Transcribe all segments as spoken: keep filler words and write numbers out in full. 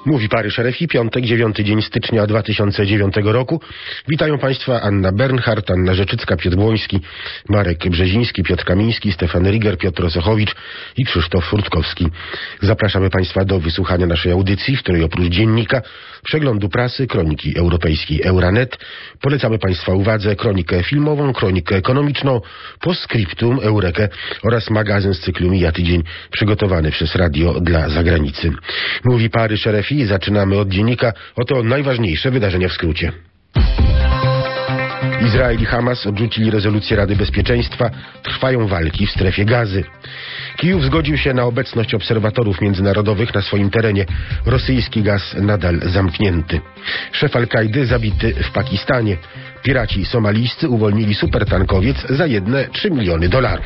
Mówi Paryż R F I, piątek, dziewiąty dzień stycznia dwa tysiące dziewiątego roku. Witają Państwa Anna Bernhardt, Anna Rzeczycka, Piotr Błoński, Marek Brzeziński, Piotr Kamiński, Stefan Riger, Piotr Osochowicz i Krzysztof Furtkowski. Zapraszamy Państwa do wysłuchania naszej audycji, w której oprócz dziennika, przeglądu prasy, kroniki europejskiej Euranet, polecamy Państwa uwadze kronikę filmową, kronikę ekonomiczną, postscriptum, Eurekę oraz magazyn z cyklu Mija Tydzień przygotowany przez Radio dla Zagranicy. Mówi Paryż R F I. Zaczynamy od dziennika. Oto najważniejsze wydarzenia w skrócie. Izrael i Hamas odrzucili rezolucję Rady Bezpieczeństwa. Trwają walki w strefie Gazy. Kijów zgodził się na obecność obserwatorów międzynarodowych na swoim terenie. Rosyjski gaz nadal zamknięty. Szef Al-Kaidy zabity w Pakistanie. Piraci somalijscy uwolnili supertankowiec za jedne trzy miliony dolarów.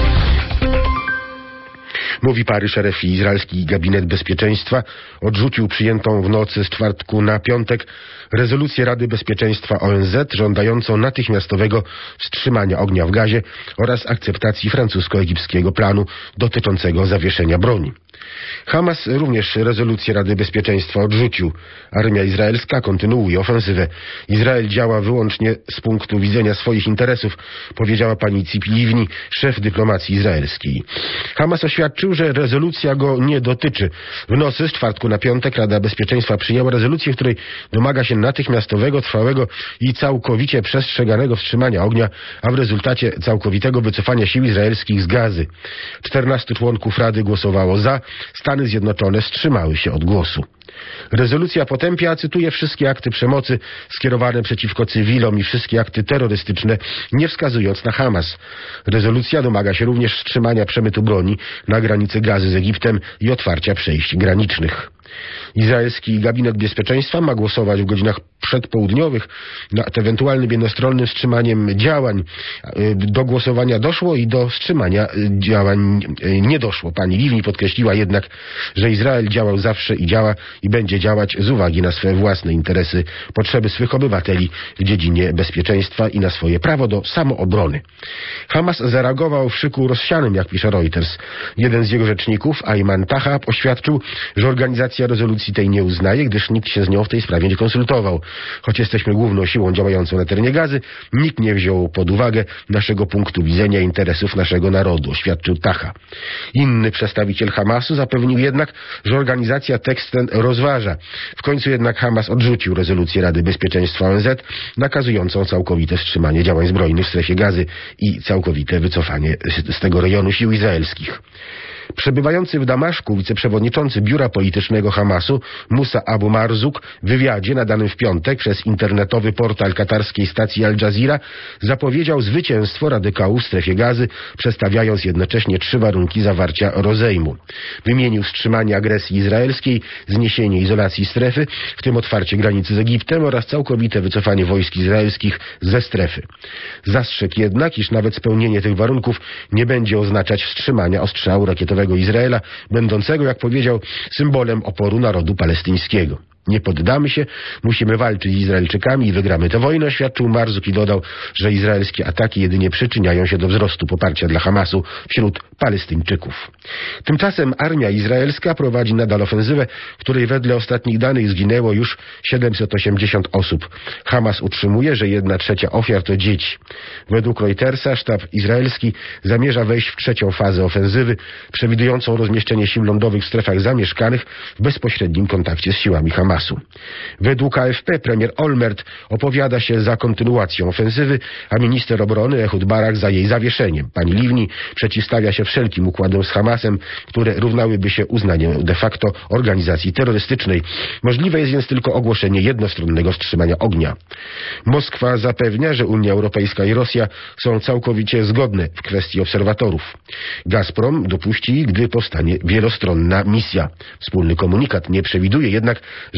Mówi Paryż R F I. Izraelski Gabinet Bezpieczeństwa odrzucił przyjętą w nocy z czwartku na piątek rezolucję Rady Bezpieczeństwa O N Z żądającą natychmiastowego wstrzymania ognia w Gazie oraz akceptacji francusko-egipskiego planu dotyczącego zawieszenia broni. Hamas również rezolucję Rady Bezpieczeństwa odrzucił. Armia izraelska kontynuuje ofensywę. Izrael działa wyłącznie z punktu widzenia swoich interesów, powiedziała pani Tzipi Livni, szef dyplomacji izraelskiej. Hamas oświadczył, że rezolucja go nie dotyczy. W nocy z czwartku na piątek Rada Bezpieczeństwa przyjęła rezolucję, w której domaga się natychmiastowego, trwałego i całkowicie przestrzeganego wstrzymania ognia, a w rezultacie całkowitego wycofania sił izraelskich z Gazy. czternastu członków Rady głosowało za. Stany Zjednoczone wstrzymały się od głosu. Rezolucja potępia, cytuję, wszystkie akty przemocy skierowane przeciwko cywilom i wszystkie akty terrorystyczne, nie wskazując na Hamas. Rezolucja domaga się również wstrzymania przemytu broni na granicy Gazy z Egiptem i otwarcia przejść granicznych. Izraelski Gabinet Bezpieczeństwa ma głosować w godzinach przedpołudniowych nad ewentualnym jednostronnym wstrzymaniem działań. Do głosowania doszło i do wstrzymania działań nie doszło. Pani Livni podkreśliła jednak, że Izrael działał zawsze i działa i będzie działać z uwagi na swoje własne interesy, potrzeby swych obywateli w dziedzinie bezpieczeństwa i na swoje prawo do samoobrony. Hamas zareagował w szyku rozsianym, jak pisze Reuters. Jeden z jego rzeczników, Ayman Tahab, oświadczył, że organizacja rezolucji tej nie uznaje, gdyż nikt się z nią w tej sprawie nie konsultował. Choć jesteśmy główną siłą działającą na terenie Gazy, nikt nie wziął pod uwagę naszego punktu widzenia interesów naszego narodu, oświadczył Taha. Inny przedstawiciel Hamasu zapewnił jednak, że organizacja tekst ten rozważa. W końcu jednak Hamas odrzucił rezolucję Rady Bezpieczeństwa O N Z nakazującą całkowite wstrzymanie działań zbrojnych w strefie Gazy i całkowite wycofanie z tego rejonu sił izraelskich. Przebywający w Damaszku wiceprzewodniczący biura politycznego Hamasu Musa Abu Marzuk w wywiadzie nadanym w piątek przez internetowy portal katarskiej stacji Al Jazeera zapowiedział zwycięstwo radykałów w strefie Gazy, przedstawiając jednocześnie trzy warunki zawarcia rozejmu. Wymienił wstrzymanie agresji izraelskiej, zniesienie izolacji strefy, w tym otwarcie granicy z Egiptem oraz całkowite wycofanie wojsk izraelskich ze strefy. Zastrzegł jednak, iż nawet spełnienie tych warunków nie będzie oznaczać wstrzymania ostrzału rakietowego Izraela, będącego, jak powiedział, symbolem oporu narodu palestyńskiego. Nie poddamy się, musimy walczyć z Izraelczykami i wygramy tę wojnę, oświadczył Marzuk i dodał, że izraelskie ataki jedynie przyczyniają się do wzrostu poparcia dla Hamasu wśród Palestyńczyków. Tymczasem armia izraelska prowadzi nadal ofensywę, w której wedle ostatnich danych zginęło już siedemset osiemdziesiąt osób. Hamas utrzymuje, że jedna trzecia ofiar to dzieci. Według Reutersa sztab izraelski zamierza wejść w trzecią fazę ofensywy, przewidującą rozmieszczenie sił lądowych w strefach zamieszkanych w bezpośrednim kontakcie z siłami Hamasu. Według A F P premier Olmert opowiada się za kontynuacją ofensywy, a minister obrony Ehud Barak za jej zawieszeniem. Pani Livni przeciwstawia się wszelkim układom z Hamasem, które równałyby się uznaniu de facto organizacji terrorystycznej. Możliwe jest więc tylko ogłoszenie jednostronnego wstrzymania ognia. Moskwa zapewnia, że Unia Europejska i Rosja są całkowicie zgodne w kwestii obserwatorów. Gazprom dopuści, gdy powstanie wielostronna misja. Wspólny komunikat nie przewiduje jednak, że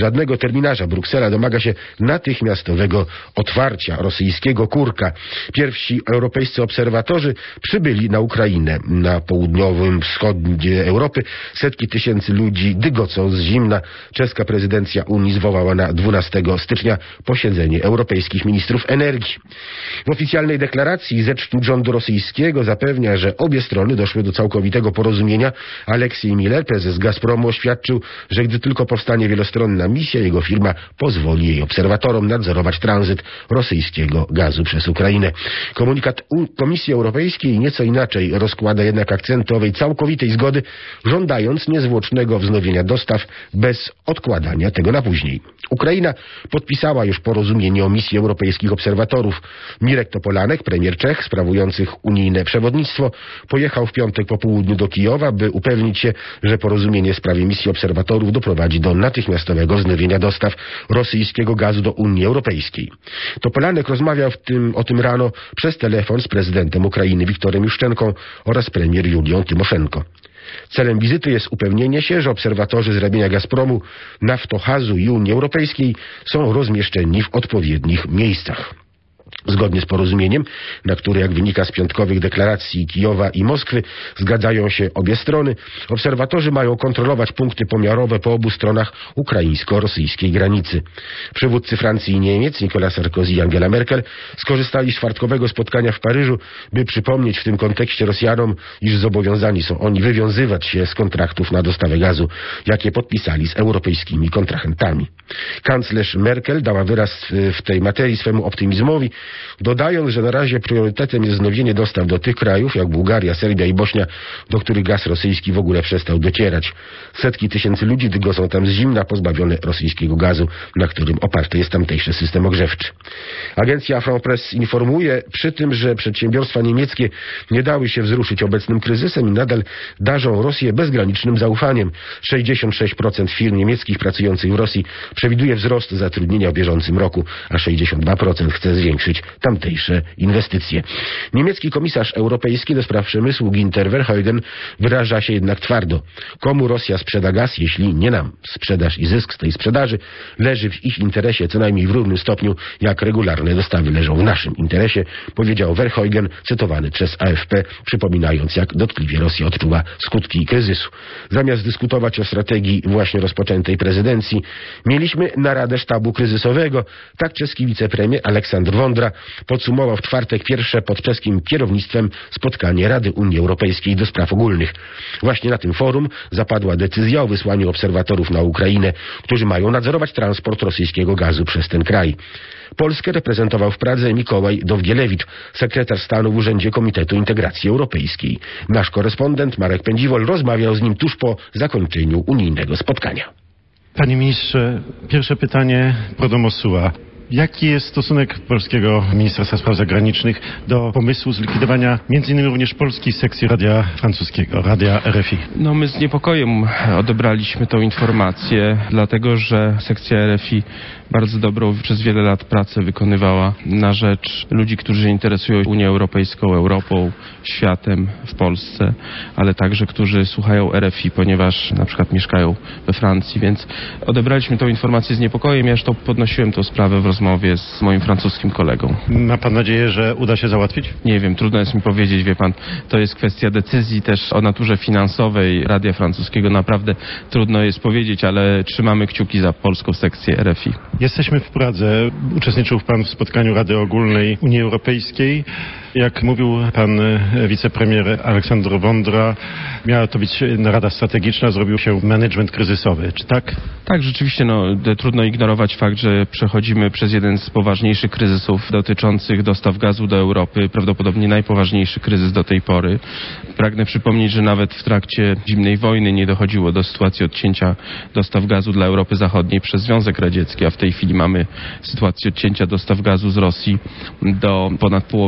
żadnego terminarza. Bruksela domaga się natychmiastowego otwarcia rosyjskiego kurka. Pierwsi europejscy obserwatorzy przybyli na Ukrainę. Na południowym wschodzie Europy setki tysięcy ludzi dygocą z zimna. Czeska prezydencja Unii zwołała na dwunastego stycznia posiedzenie europejskich ministrów energii. W oficjalnej deklaracji rzecznik rządu rosyjskiego zapewnia, że obie strony doszły do całkowitego porozumienia. Aleksiej Miller, prezes Gazpromu, oświadczył, że gdy tylko powstanie wielostronna misja, jego firma pozwoli jej obserwatorom nadzorować tranzyt rosyjskiego gazu przez Ukrainę. Komunikat Komisji Europejskiej nieco inaczej rozkłada jednak akcenty owej całkowitej zgody, żądając niezwłocznego wznowienia dostaw bez odkładania tego na później. Ukraina podpisała już porozumienie o misji europejskich obserwatorów. Mirek Topolanek, premier Czech sprawujących unijne przewodnictwo, pojechał w piątek po południu do Kijowa, by upewnić się, że porozumienie w sprawie misji obserwatorów doprowadzi do natychmiastowego wznowienia dostaw rosyjskiego gazu do Unii Europejskiej. Topolanek rozmawiał w tym, o tym rano przez telefon z prezydentem Ukrainy Wiktorem Juszczenką oraz premier Julią Tymoszenko. Celem wizyty jest upewnienie się, że obserwatorzy z ramienia Gazpromu, Naftohazu i Unii Europejskiej są rozmieszczeni w odpowiednich miejscach. Zgodnie z porozumieniem, na które, jak wynika z piątkowych deklaracji Kijowa i Moskwy, zgadzają się obie strony, obserwatorzy mają kontrolować punkty pomiarowe po obu stronach ukraińsko-rosyjskiej granicy. Przywódcy Francji i Niemiec, Nicolas Sarkozy i Angela Merkel, skorzystali z czwartkowego spotkania w Paryżu, by przypomnieć w tym kontekście Rosjanom, iż zobowiązani są oni wywiązywać się z kontraktów na dostawę gazu, jakie podpisali z europejskimi kontrahentami. Kanclerz Merkel dała wyraz w tej materii swemu optymizmowi, dodając, że na razie priorytetem jest wznowienie dostaw do tych krajów, jak Bułgaria, Serbia i Bośnia, do których gaz rosyjski w ogóle przestał docierać. Setki tysięcy ludzi dygocą tam z zimna, pozbawione rosyjskiego gazu, na którym oparty jest tamtejszy system ogrzewczy. Agencja France Presse informuje przy tym, że przedsiębiorstwa niemieckie nie dały się wzruszyć obecnym kryzysem i nadal darzą Rosję bezgranicznym zaufaniem. sześćdziesiąt sześć procent firm niemieckich pracujących w Rosji przewiduje wzrost zatrudnienia w bieżącym roku, a sześćdziesiąt dwa procent chce zwiększyć tamtejsze inwestycje. Niemiecki komisarz europejski do spraw przemysłu Günther Verheugen wyraża się jednak twardo. Komu Rosja sprzeda gaz, jeśli nie nam? Sprzedaż i zysk z tej sprzedaży leży w ich interesie co najmniej w równym stopniu, jak regularne dostawy leżą w naszym interesie, powiedział Verheugen, cytowany przez A F P, przypominając, jak dotkliwie Rosja odczuwa skutki kryzysu. Zamiast dyskutować o strategii właśnie rozpoczętej prezydencji, mieliśmy naradę sztabu kryzysowego. Tak czeski wicepremier Aleksandr Vondra podsumował w czwartek pierwsze pod czeskim kierownictwem spotkanie Rady Unii Europejskiej do spraw ogólnych. Właśnie na tym forum zapadła decyzja o wysłaniu obserwatorów na Ukrainę, którzy mają nadzorować transport rosyjskiego gazu przez ten kraj. Polskę reprezentował w Pradze Mikołaj Dowgielewicz, sekretarz stanu w Urzędzie Komitetu Integracji Europejskiej. Nasz korespondent Marek Pędziwol rozmawiał z nim tuż po zakończeniu unijnego spotkania. Panie ministrze, pierwsze pytanie pro domo sua. Jaki jest stosunek polskiego Ministerstwa Spraw Zagranicznych do pomysłu zlikwidowania między innymi również polskiej sekcji radia francuskiego, radia R F I? No my z niepokojem odebraliśmy tą informację, dlatego że sekcja R F I bardzo dobrą przez wiele lat pracę wykonywała na rzecz ludzi, którzy się interesują Unią Europejską, Europą, światem w Polsce, ale także którzy słuchają R F I, ponieważ na przykład mieszkają we Francji, więc odebraliśmy tą informację z niepokojem. Ja zresztą podnosiłem tę sprawę w rozmowie z moim francuskim kolegą. Ma pan nadzieję, że uda się załatwić? Nie wiem, trudno jest mi powiedzieć, wie pan, to jest kwestia decyzji też o naturze finansowej Radia Francuskiego. Naprawdę trudno jest powiedzieć, ale trzymamy kciuki za polską sekcję R F I. Jesteśmy w Pradze. Uczestniczył pan w spotkaniu Rady Ogólnej Unii Europejskiej. Jak mówił pan wicepremier Aleksandr Vondra, miała to być rada strategiczna, zrobił się management kryzysowy. Czy tak? Tak, rzeczywiście no, trudno ignorować fakt, że przechodzimy przez jeden z poważniejszych kryzysów dotyczących dostaw gazu do Europy, prawdopodobnie najpoważniejszy kryzys do tej pory. Pragnę przypomnieć, że nawet w trakcie zimnej wojny nie dochodziło do sytuacji odcięcia dostaw gazu dla Europy Zachodniej przez Związek Radziecki, a w tej chwili mamy sytuację odcięcia dostaw gazu z Rosji do ponad połowy krajów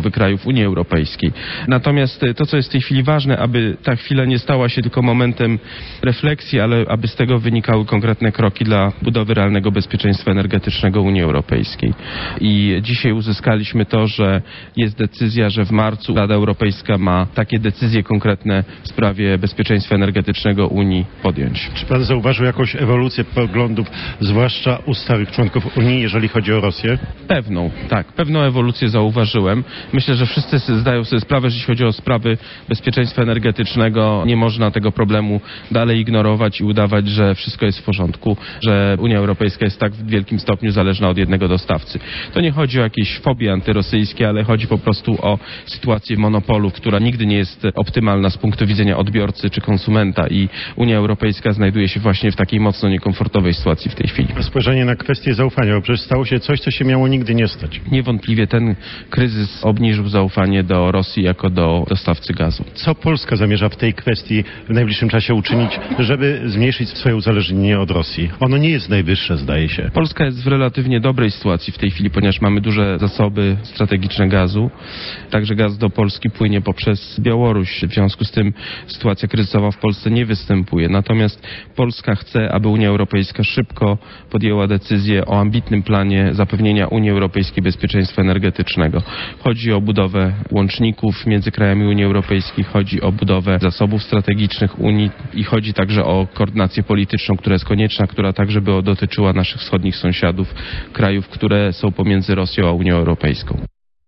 Unii Europejskiej. Natomiast to, co jest w tej chwili ważne, aby ta chwila nie stała się tylko momentem refleksji, ale aby z tego wynikały konkretne kroki dla budowy realnego bezpieczeństwa energetycznego Unii Europejskiej. I dzisiaj uzyskaliśmy to, że jest decyzja, że w marcu Rada Europejska ma takie decyzje konkretne w sprawie bezpieczeństwa energetycznego Unii podjąć. Czy pan zauważył jakąś ewolucję poglądów, zwłaszcza u starych członków Unii, jeżeli chodzi o Rosję? Pewną, tak, pewną ewolucję zauważyłem. Myślę, że wszyscy zdają sobie sprawę, że jeśli chodzi o sprawy bezpieczeństwa energetycznego, nie można tego problemu dalej ignorować i udawać, że wszystko jest w porządku, że Unia Europejska jest tak w wielkim stopniu zależna od jednego dostawcy. To nie chodzi o jakieś fobie antyrosyjskie, ale chodzi po prostu o sytuację monopolu, która nigdy nie jest optymalna z punktu widzenia odbiorcy czy konsumenta i Unia Europejska znajduje się właśnie w takiej mocno niekomfortowej sytuacji w tej chwili. Spojrzenie na kwestię zaufania, bo przecież stało się coś, co się miało nigdy nie stać. Niewątpliwie ten kryzys obniżył zaufanie do Rosji jako do dostawcy gazu. Co Polska zamierza w tej kwestii w najbliższym czasie uczynić, żeby zmniejszyć swoje uzależnienie od Rosji? Ono nie jest najwyższe, zdaje się. Polska jest w relatywnie dobrej sytuacji w tej chwili, ponieważ mamy duże zasoby strategiczne gazu. Także gaz do Polski płynie poprzez Białoruś. W związku z tym sytuacja kryzysowa w Polsce nie występuje. Natomiast Polska chce, aby Unia Europejska szybko podjęła decyzję o ambitnym planie zapewnienia Unii Europejskiej bezpieczeństwa energetycznego. Chodzi o budowę łączników między krajami Unii Europejskiej, chodzi o budowę zasobów strategicznych Unii i chodzi także o koordynację polityczną, która jest konieczna, która także by dotyczyła naszych wschodnich sąsiadów, krajów, które są pomiędzy Rosją a Unią Europejską.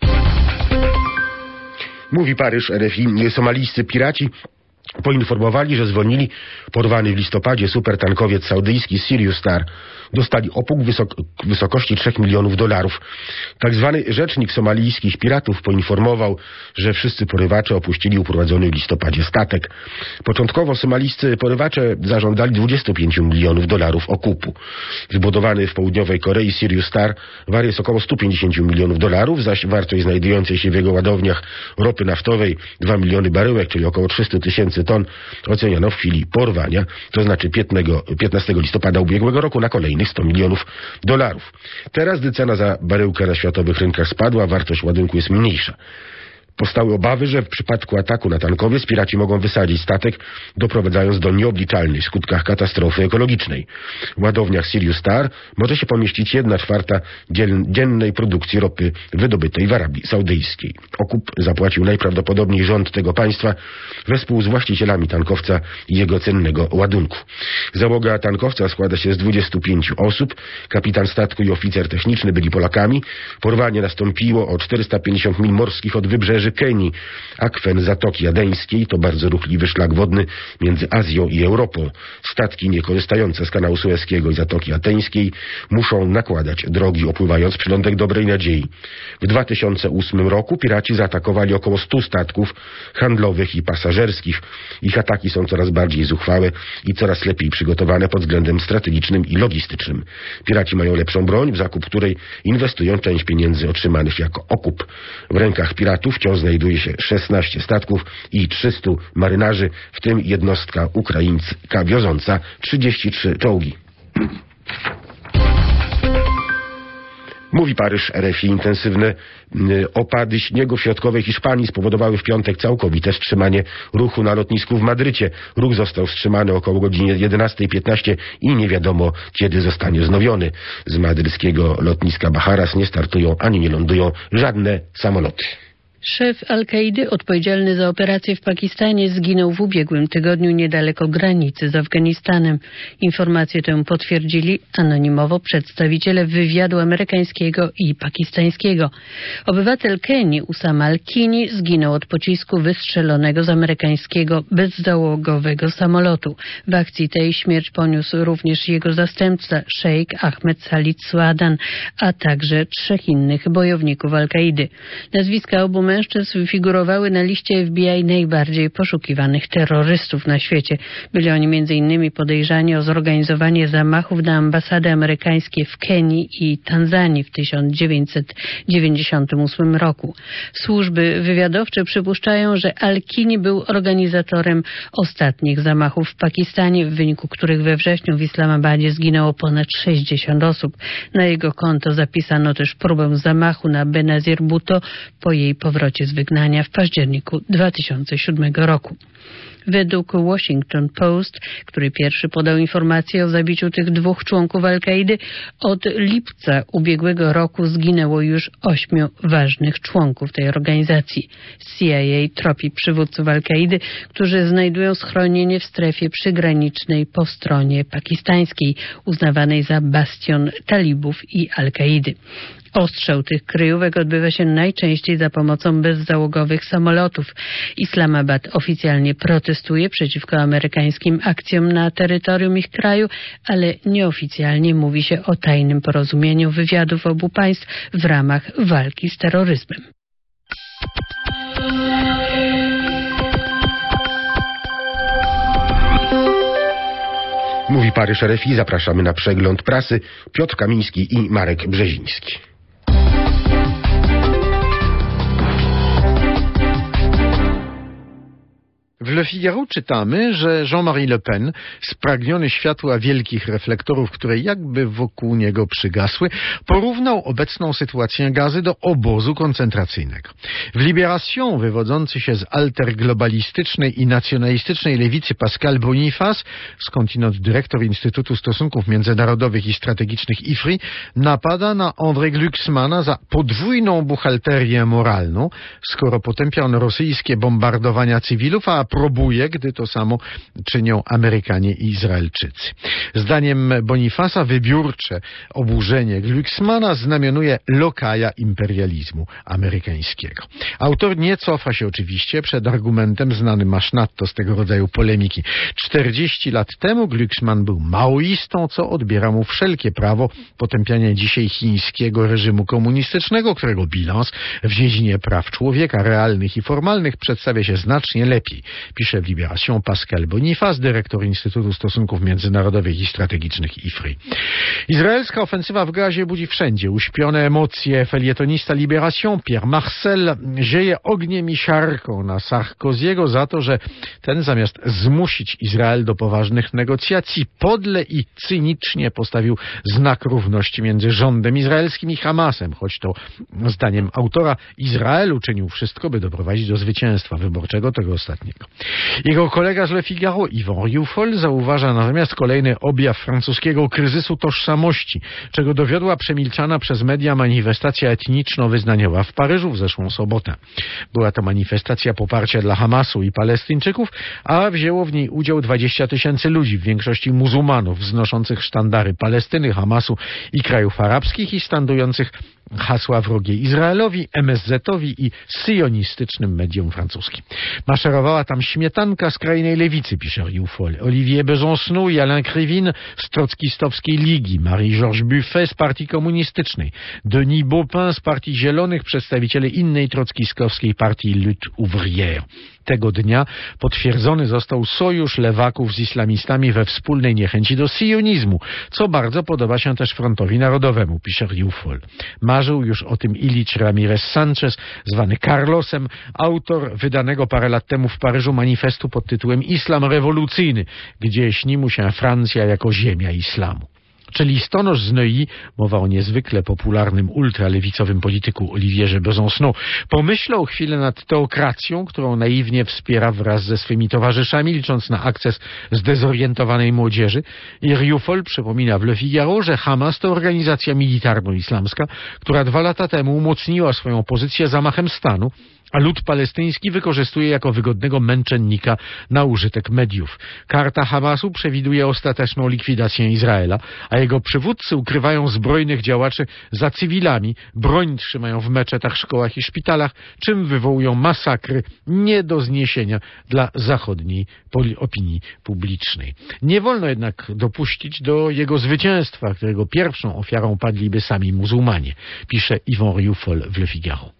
Mówi Paryż, R F I. Somalijscy piraci poinformowali, że zwolnili porwany w listopadzie supertankowiec saudyjski Sirius Star. Dostali opłat wysok wysokości trzech milionów dolarów. Tak zwany rzecznik somalijskich piratów poinformował, że wszyscy porywacze opuścili uprowadzony w listopadzie statek. Początkowo somalijscy porywacze zażądali dwudziestu pięciu milionów dolarów okupu. Wybudowany w południowej Korei Sirius Star war jest około stu pięćdziesięciu milionów dolarów, zaś wartość znajdującej się w jego ładowniach ropy naftowej dwa miliony baryłek, czyli około trzysta tysięcy ton, oceniano w chwili porwania, to znaczy piętnastego listopada ubiegłego roku, na kolejnych sto milionów dolarów. Teraz, gdy cena za baryłkę na światowych rynkach spadła, wartość ładunku jest mniejsza. Powstały obawy, że w przypadku ataku na tankowiec piraci mogą wysadzić statek, doprowadzając do nieobliczalnych skutkach katastrofy ekologicznej. W ładowniach Sirius Star może się pomieścić jedna czwarta dziennej produkcji ropy wydobytej w Arabii Saudyjskiej. Okup zapłacił najprawdopodobniej rząd tego państwa wespół z właścicielami tankowca i jego cennego ładunku. Załoga tankowca składa się z dwudziestu pięciu osób. Kapitan statku i oficer techniczny byli Polakami. Porwanie nastąpiło o czterysta pięćdziesiąt mil morskich od wybrzeży Kenii. Akwen Zatoki Adeńskiej to bardzo ruchliwy szlak wodny między Azją i Europą. Statki niekorzystające z kanału Sueskiego i Zatoki Ateńskiej muszą nakładać drogi, opływając przylądek Dobrej Nadziei. W dwa tysiące ósmym roku piraci zaatakowali około stu statków handlowych i pasażerskich. Ich ataki są coraz bardziej zuchwałe i coraz lepiej przygotowane pod względem strategicznym i logistycznym. Piraci mają lepszą broń, w zakup której inwestują część pieniędzy otrzymanych jako okup. W rękach piratów wciąż znajduje się szesnaście statków i trzystu marynarzy, w tym jednostka ukraińska wioząca trzydzieści trzy czołgi. Mówi Paryż, R F I. Intensywne y, opady śniegu w środkowej Hiszpanii spowodowały w piątek całkowite wstrzymanie ruchu na lotnisku w Madrycie. Ruch został wstrzymany około godzinie jedenastej piętnaście i nie wiadomo, kiedy zostanie wznowiony. Z madryckiego lotniska Baharas nie startują ani nie lądują żadne samoloty. Szef Al-Kaidy odpowiedzialny za operację w Pakistanie zginął w ubiegłym tygodniu niedaleko granicy z Afganistanem. Informację tę potwierdzili anonimowo przedstawiciele wywiadu amerykańskiego i pakistańskiego. Obywatel Kenii Usama Al-Kini zginął od pocisku wystrzelonego z amerykańskiego bezzałogowego samolotu. W akcji tej śmierć poniósł również jego zastępca szejk Ahmed Salid Suadan, a także trzech innych bojowników Al-Kaidy. Nazwiska obu mężczyzn figurowały na liście F B I najbardziej poszukiwanych terrorystów na świecie. Byli oni między innymi podejrzani o zorganizowanie zamachów na ambasady amerykańskie w Kenii i Tanzanii w tysiąc dziewięćset dziewięćdziesiątym ósmym roku. Służby wywiadowcze przypuszczają, że Al-Kini był organizatorem ostatnich zamachów w Pakistanie, w wyniku których we wrześniu w Islamabadzie zginęło ponad sześćdziesiąt osób. Na jego konto zapisano też próbę zamachu na Benazir Bhutto po jej powrocie powrocie z wygnania w październiku dwa tysiące siódmego roku. Według Washington Post, który pierwszy podał informację o zabiciu tych dwóch członków Al-Kaidy, od lipca ubiegłego roku zginęło już ośmiu ważnych członków tej organizacji. C I A tropi przywódców Al-Kaidy, którzy znajdują schronienie w strefie przygranicznej po stronie pakistańskiej, uznawanej za bastion talibów i Al-Kaidy. Ostrzał tych kryjówek odbywa się najczęściej za pomocą bezzałogowych samolotów. Islamabad oficjalnie protestuje przeciwko amerykańskim akcjom na terytorium ich kraju, ale nieoficjalnie mówi się o tajnym porozumieniu wywiadów obu państw w ramach walki z terroryzmem. Mówi Paryż R F I. Zapraszamy na przegląd prasy. Piotr Kamiński i Marek Brzeziński. W Le Figaro czytamy, że Jean-Marie Le Pen, spragniony światła wielkich reflektorów, które jakby wokół niego przygasły, porównał obecną sytuację Gazy do obozu koncentracyjnego. W Libération, wywodzący się z alterglobalistycznej i nacjonalistycznej lewicy Pascal Boniface, skądinąd dyrektor Instytutu Stosunków Międzynarodowych i Strategicznych I F R I, napada na André Glucksmana za podwójną buchalterię moralną, skoro potępia on rosyjskie bombardowania cywilów, a próbuje, gdy to samo czynią Amerykanie i Izraelczycy. Zdaniem Bonifasa wybiórcze oburzenie Glucksmana znamionuje lokaja imperializmu amerykańskiego. Autor nie cofa się oczywiście przed argumentem znanym aż nadto z tego rodzaju polemiki. czterdzieści lat temu Glucksman był maoistą, co odbiera mu wszelkie prawo potępiania dzisiaj chińskiego reżimu komunistycznego, którego bilans w dziedzinie praw człowieka realnych i formalnych przedstawia się znacznie lepiej. Pisze w Libération Pascal Boniface, dyrektor Instytutu Stosunków Międzynarodowych i Strategicznych I F R I. Izraelska ofensywa w Gazie budzi wszędzie uśpione emocje. Felietonista Libération Pierre Marcel zieje ogniem i siarką na Sarkoziego za to, że ten zamiast zmusić Izrael do poważnych negocjacji, podle i cynicznie postawił znak równości między rządem izraelskim i Hamasem, choć to zdaniem autora Izrael uczynił wszystko, by doprowadzić do zwycięstwa wyborczego tego ostatniego. Jego kolega z Le Figaro, Yvan Rioufol, zauważa natomiast kolejny objaw francuskiego kryzysu tożsamości, czego dowiodła przemilczana przez media manifestacja etniczno-wyznaniowa w Paryżu w zeszłą sobotę. Była to manifestacja poparcia dla Hamasu i Palestyńczyków, a wzięło w niej udział dwadzieścia tysięcy ludzi, w większości muzułmanów, wznoszących sztandary Palestyny, Hamasu i krajów arabskich i skandujących hasła wrogie Izraelowi, M S Z-owi i syjonistycznym mediom francuskim. Maszerowała tam śmietanka skrajnej lewicy, pisze Rioufol. Olivier Besancenot i Alain Krivine z trockistowskiej Ligi, Marie-Georges Buffet z partii komunistycznej, Denis Baupin z partii Zielonych, przedstawiciele innej trockiskowskiej partii Lutte Ouvrière. Tego dnia potwierdzony został sojusz lewaków z islamistami we wspólnej niechęci do sionizmu, co bardzo podoba się też Frontowi Narodowemu, pisze Rioufol. Marzył już o tym Ilich Ramirez Sanchez, zwany Carlosem, autor wydanego parę lat temu w Paryżu manifestu pod tytułem Islam rewolucyjny, gdzie śni mu się Francja jako ziemia islamu. Czy listonosz z Neuilly, mowa o niezwykle popularnym ultralewicowym polityku Olivierze Besancenot, pomyślał chwilę nad teokracją, którą naiwnie wspiera wraz ze swymi towarzyszami, licząc na akces zdezorientowanej młodzieży. I Rioufol przypomina w Le Figaro, że Hamas to organizacja militarno-islamska, która dwa lata temu umocniła swoją pozycję zamachem stanu, a lud palestyński wykorzystuje jako wygodnego męczennika na użytek mediów. Karta Hamasu przewiduje ostateczną likwidację Izraela, a jego przywódcy ukrywają zbrojnych działaczy za cywilami, broń trzymają w meczetach, szkołach i szpitalach, czym wywołują masakry nie do zniesienia dla zachodniej opinii publicznej. Nie wolno jednak dopuścić do jego zwycięstwa, którego pierwszą ofiarą padliby sami muzułmanie, pisze Yvan Rioufol w Le Figaro.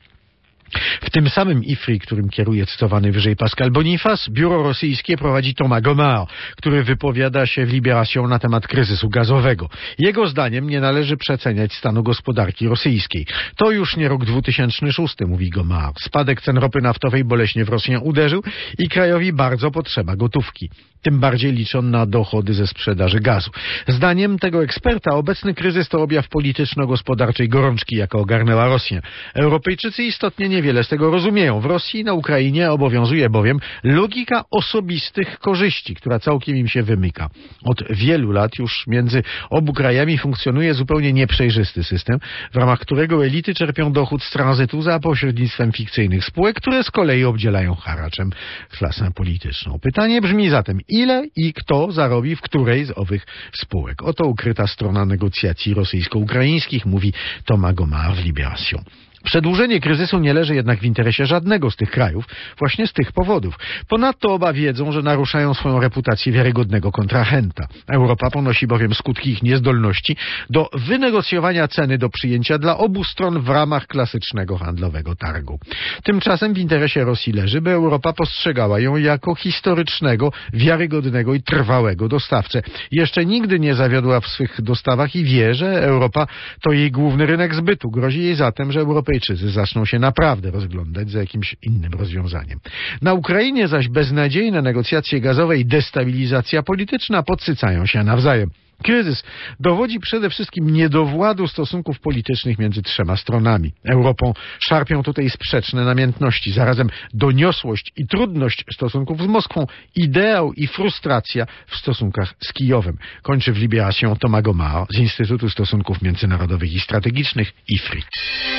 W tym samym I F R I, którym kieruje cytowany wyżej Pascal Boniface, biuro rosyjskie prowadzi Thomas Gomard, który wypowiada się w Libération na temat kryzysu gazowego. Jego zdaniem nie należy przeceniać stanu gospodarki rosyjskiej. To już nie rok dwa tysiące szósty, mówi Gomard. Spadek cen ropy naftowej boleśnie w Rosję uderzył i krajowi bardzo potrzeba gotówki. Tym bardziej liczą na dochody ze sprzedaży gazu. Zdaniem tego eksperta obecny kryzys to objaw polityczno-gospodarczej gorączki, jaka ogarnęła Rosję. Europejczycy istotnie nie niewiele z tego rozumieją. W Rosji i na Ukrainie obowiązuje bowiem logika osobistych korzyści, która całkiem im się wymyka. Od wielu lat już między obu krajami funkcjonuje zupełnie nieprzejrzysty system, w ramach którego elity czerpią dochód z tranzytu za pośrednictwem fikcyjnych spółek, które z kolei obdzielają haraczem klasę polityczną. Pytanie brzmi zatem, ile i kto zarobi w której z owych spółek? Oto ukryta strona negocjacji rosyjsko-ukraińskich, mówi Thomas Gomard w Libération. Przedłużenie kryzysu nie leży jednak w interesie żadnego z tych krajów, właśnie z tych powodów. Ponadto oba wiedzą, że naruszają swoją reputację wiarygodnego kontrahenta. Europa ponosi bowiem skutki ich niezdolności do wynegocjowania ceny do przyjęcia dla obu stron w ramach klasycznego handlowego targu. Tymczasem w interesie Rosji leży, by Europa postrzegała ją jako historycznego, wiarygodnego i trwałego dostawcę. Jeszcze nigdy nie zawiodła w swych dostawach i wie, że Europa to jej główny rynek zbytu. Grozi jej zatem, że Europejczycy zaczną się naprawdę rozglądać za jakimś innym rozwiązaniem. Na Ukrainie zaś beznadziejne negocjacje gazowe i destabilizacja polityczna podsycają się nawzajem. Kryzys dowodzi przede wszystkim niedowładu stosunków politycznych między trzema stronami. Europą szarpią tutaj sprzeczne namiętności, zarazem doniosłość i trudność stosunków z Moskwą, ideał i frustracja w stosunkach z Kijowem. Kończy w Libération Thomas Gomard z Instytutu Stosunków Międzynarodowych i Strategicznych I F R I.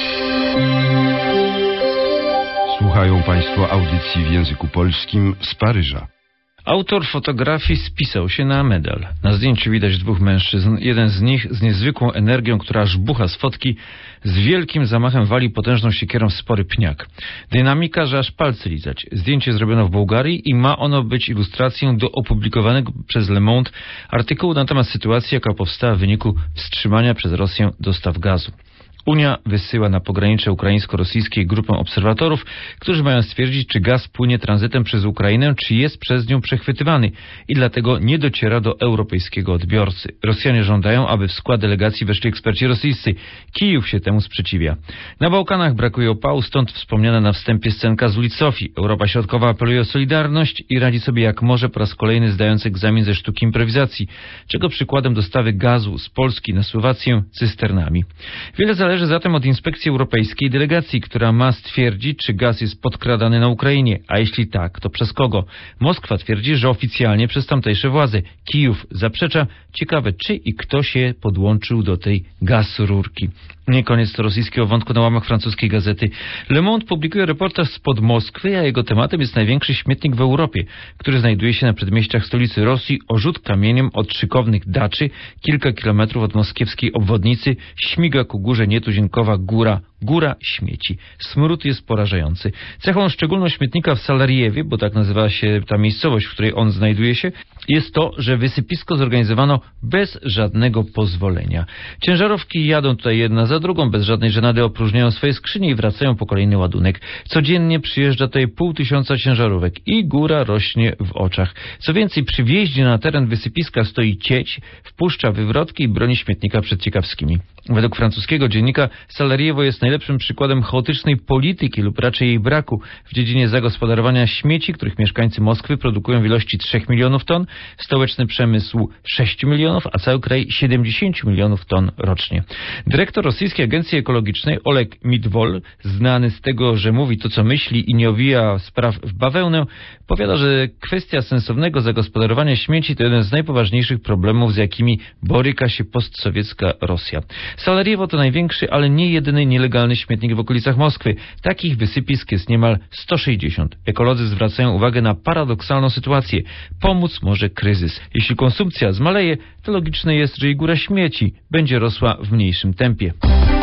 Słuchają Państwo audycji w języku polskim z Paryża. Autor fotografii spisał się na medal. Na zdjęciu widać dwóch mężczyzn. Jeden z nich z niezwykłą energią, która aż bucha z fotki, z wielkim zamachem wali potężną siekierą w spory pniak. Dynamika, że aż palce lizać. Zdjęcie zrobiono w Bułgarii i ma ono być ilustracją do opublikowanego przez Le Monde artykułu na temat sytuacji, jaka powstała w wyniku wstrzymania przez Rosję dostaw gazu. Unia wysyła na pogranicze ukraińsko-rosyjskie grupę obserwatorów, którzy mają stwierdzić, czy gaz płynie tranzytem przez Ukrainę, czy jest przez nią przechwytywany i dlatego nie dociera do europejskiego odbiorcy. Rosjanie żądają, aby w skład delegacji weszli eksperci rosyjscy. Kijów się temu sprzeciwia. Na Bałkanach brakuje opału, stąd wspomniana na wstępie scenka z ulic Sofii. Europa Środkowa apeluje o solidarność i radzi sobie jak może, po raz kolejny zdając egzamin ze sztuki improwizacji, czego przykładem dostawy gazu z Polski na Słowację cysternami. Wiele zależy Zależy zatem od inspekcji europejskiej delegacji, która ma stwierdzić, czy gaz jest podkradany na Ukrainie, a jeśli tak, to przez kogo. Moskwa twierdzi, że oficjalnie przez tamtejsze władze. Kijów zaprzecza. Ciekawe, czy i kto się podłączył do tej gazrurki. Nie koniec to rosyjskiego wątku na łamach francuskiej gazety. Le Monde publikuje reportaż spod Moskwy, a jego tematem jest największy śmietnik w Europie, który znajduje się na przedmieściach stolicy Rosji, o rzut kamieniem od szykownych daczy, kilka kilometrów od moskiewskiej obwodnicy, śmiga ku górze nietuzinkowa góra, góra śmieci. Smród jest porażający. Cechą szczególną śmietnika w Salariewie, bo tak nazywa się ta miejscowość, w której on znajduje się, jest to, że wysypisko zorganizowano bez żadnego pozwolenia. Ciężarówki jadą tutaj jedna za drugą, bez żadnej żenady opróżniają swoje skrzynie i wracają po kolejny ładunek. Codziennie przyjeżdża tutaj pół tysiąca ciężarówek i góra rośnie w oczach. Co więcej, przy wjeździe na teren wysypiska stoi cieć, wpuszcza wywrotki i broni śmietnika przed ciekawskimi. Według francuskiego dziennika Salariewo jest najlepszym przykładem chaotycznej polityki lub raczej jej braku w dziedzinie zagospodarowania śmieci, których mieszkańcy Moskwy produkują w ilości trzech milionów ton, stołeczny przemysł sześć milionów, a cały kraj siedemdziesiąt milionów ton rocznie. Dyrektor rosyjskiej agencji ekologicznej Oleg Midwol, znany z tego, że mówi to, co myśli i nie owija spraw w bawełnę, powiada, że kwestia sensownego zagospodarowania śmieci to jeden z najpoważniejszych problemów, z jakimi boryka się postsowiecka Rosja. Salariewo to największy, ale nie jedyny nielegalny śmietnik w okolicach Moskwy. Takich wysypisk jest niemal sto sześćdziesiąt. Ekolodzy zwracają uwagę na paradoksalną sytuację. Pomóc może kryzys. Jeśli konsumpcja zmaleje, to logiczne jest, że i góra śmieci będzie rosła w mniejszym tempie.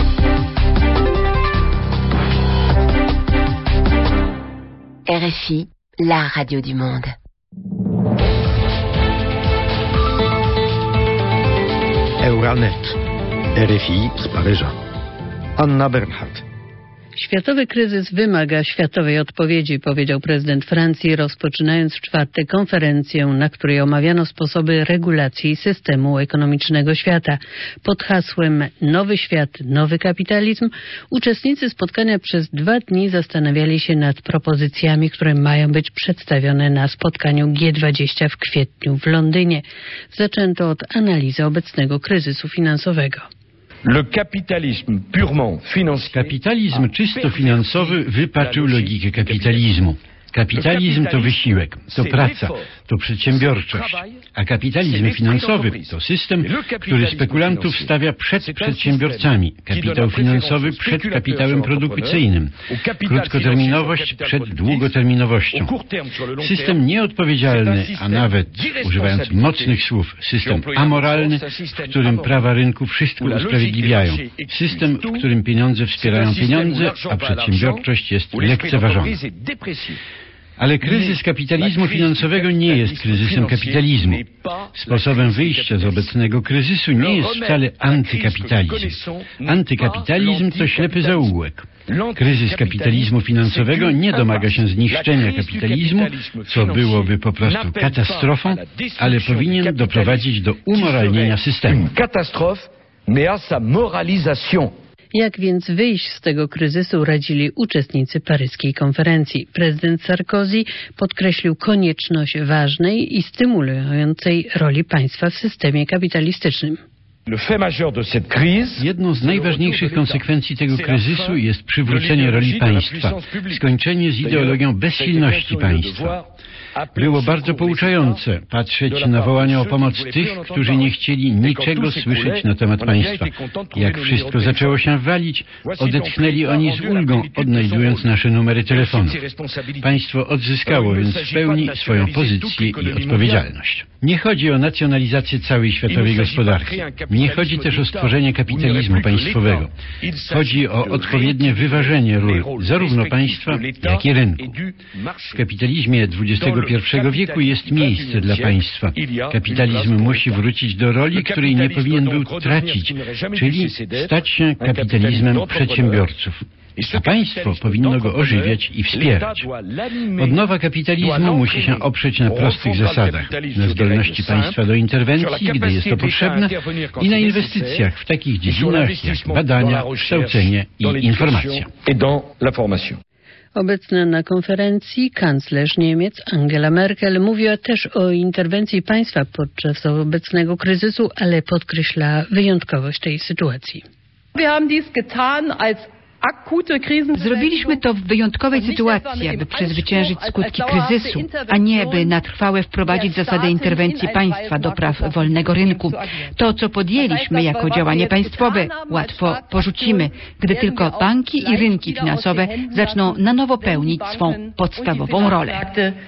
R F I, la radio du monde. Euranet. R F I z Paryża. Anna Bernhardt. Światowy kryzys wymaga światowej odpowiedzi, powiedział prezydent Francji, rozpoczynając w czwartek konferencję, na której omawiano sposoby regulacji systemu ekonomicznego świata. Pod hasłem Nowy świat, nowy kapitalizm uczestnicy spotkania przez dwa dni zastanawiali się nad propozycjami, które mają być przedstawione na spotkaniu G dwadzieścia w kwietniu w Londynie. Zaczęto od analizy obecnego kryzysu finansowego. Kapitalizm czysto finansowy wypaczył logikę kapitalizmu. Kapitalizm to wysiłek, to praca, to przedsiębiorczość, a kapitalizm finansowy to system, który spekulantów stawia przed przedsiębiorcami, kapitał finansowy przed kapitałem produkcyjnym, krótkoterminowość przed długoterminowością. System nieodpowiedzialny, a nawet, używając mocnych słów, system amoralny, w którym prawa rynku wszystko usprawiedliwiają. System, w którym pieniądze wspierają pieniądze, a przedsiębiorczość jest lekceważona. Ale kryzys kapitalizmu finansowego nie jest kryzysem kapitalizmu. Sposobem wyjścia z obecnego kryzysu nie jest wcale antykapitalizm. Antykapitalizm to ślepy zaułek. Kryzys kapitalizmu finansowego nie domaga się zniszczenia kapitalizmu, co byłoby po prostu katastrofą, ale powinien doprowadzić do umoralnienia systemu. Jak więc wyjść z tego kryzysu, radzili uczestnicy paryskiej konferencji. Prezydent Sarkozy podkreślił konieczność ważnej i stymulującej roli państwa w systemie kapitalistycznym. Jedną z najważniejszych konsekwencji tego kryzysu jest przywrócenie roli państwa, skończenie z ideologią bezsilności państwa. Było bardzo pouczające patrzeć na wołania o pomoc tych, którzy nie chcieli niczego słyszeć na temat państwa. Jak wszystko zaczęło się walić, odetchnęli oni z ulgą, odnajdując nasze numery telefonów. Państwo odzyskało więc w pełni swoją pozycję i odpowiedzialność. Nie chodzi o nacjonalizację całej światowej gospodarki. Nie chodzi też o stworzenie kapitalizmu państwowego. Chodzi o odpowiednie wyważenie ról zarówno państwa, jak i rynku. W kapitalizmie dwudziestego pierwszego wieku jest miejsce dla państwa. Kapitalizm musi wrócić do roli, której nie powinien był tracić, czyli stać się kapitalizmem przedsiębiorców. A państwo powinno go ożywiać i wspierać. Odnowa kapitalizmu musi się oprzeć na prostych zasadach, na zdolności państwa do interwencji, gdy jest to potrzebne, i na inwestycjach w takich dziedzinach jak badania, kształcenie i informacja. Obecna na konferencji kanclerz Niemiec Angela Merkel mówiła też o interwencji państwa podczas obecnego kryzysu, ale podkreśla wyjątkowość tej sytuacji. Zrobiliśmy to w wyjątkowej sytuacji, aby przezwyciężyć skutki kryzysu, a nie by na trwałe wprowadzić zasadę interwencji państwa do praw wolnego rynku. To, co podjęliśmy jako działanie państwowe, łatwo porzucimy, gdy tylko banki i rynki finansowe zaczną na nowo pełnić swą podstawową rolę.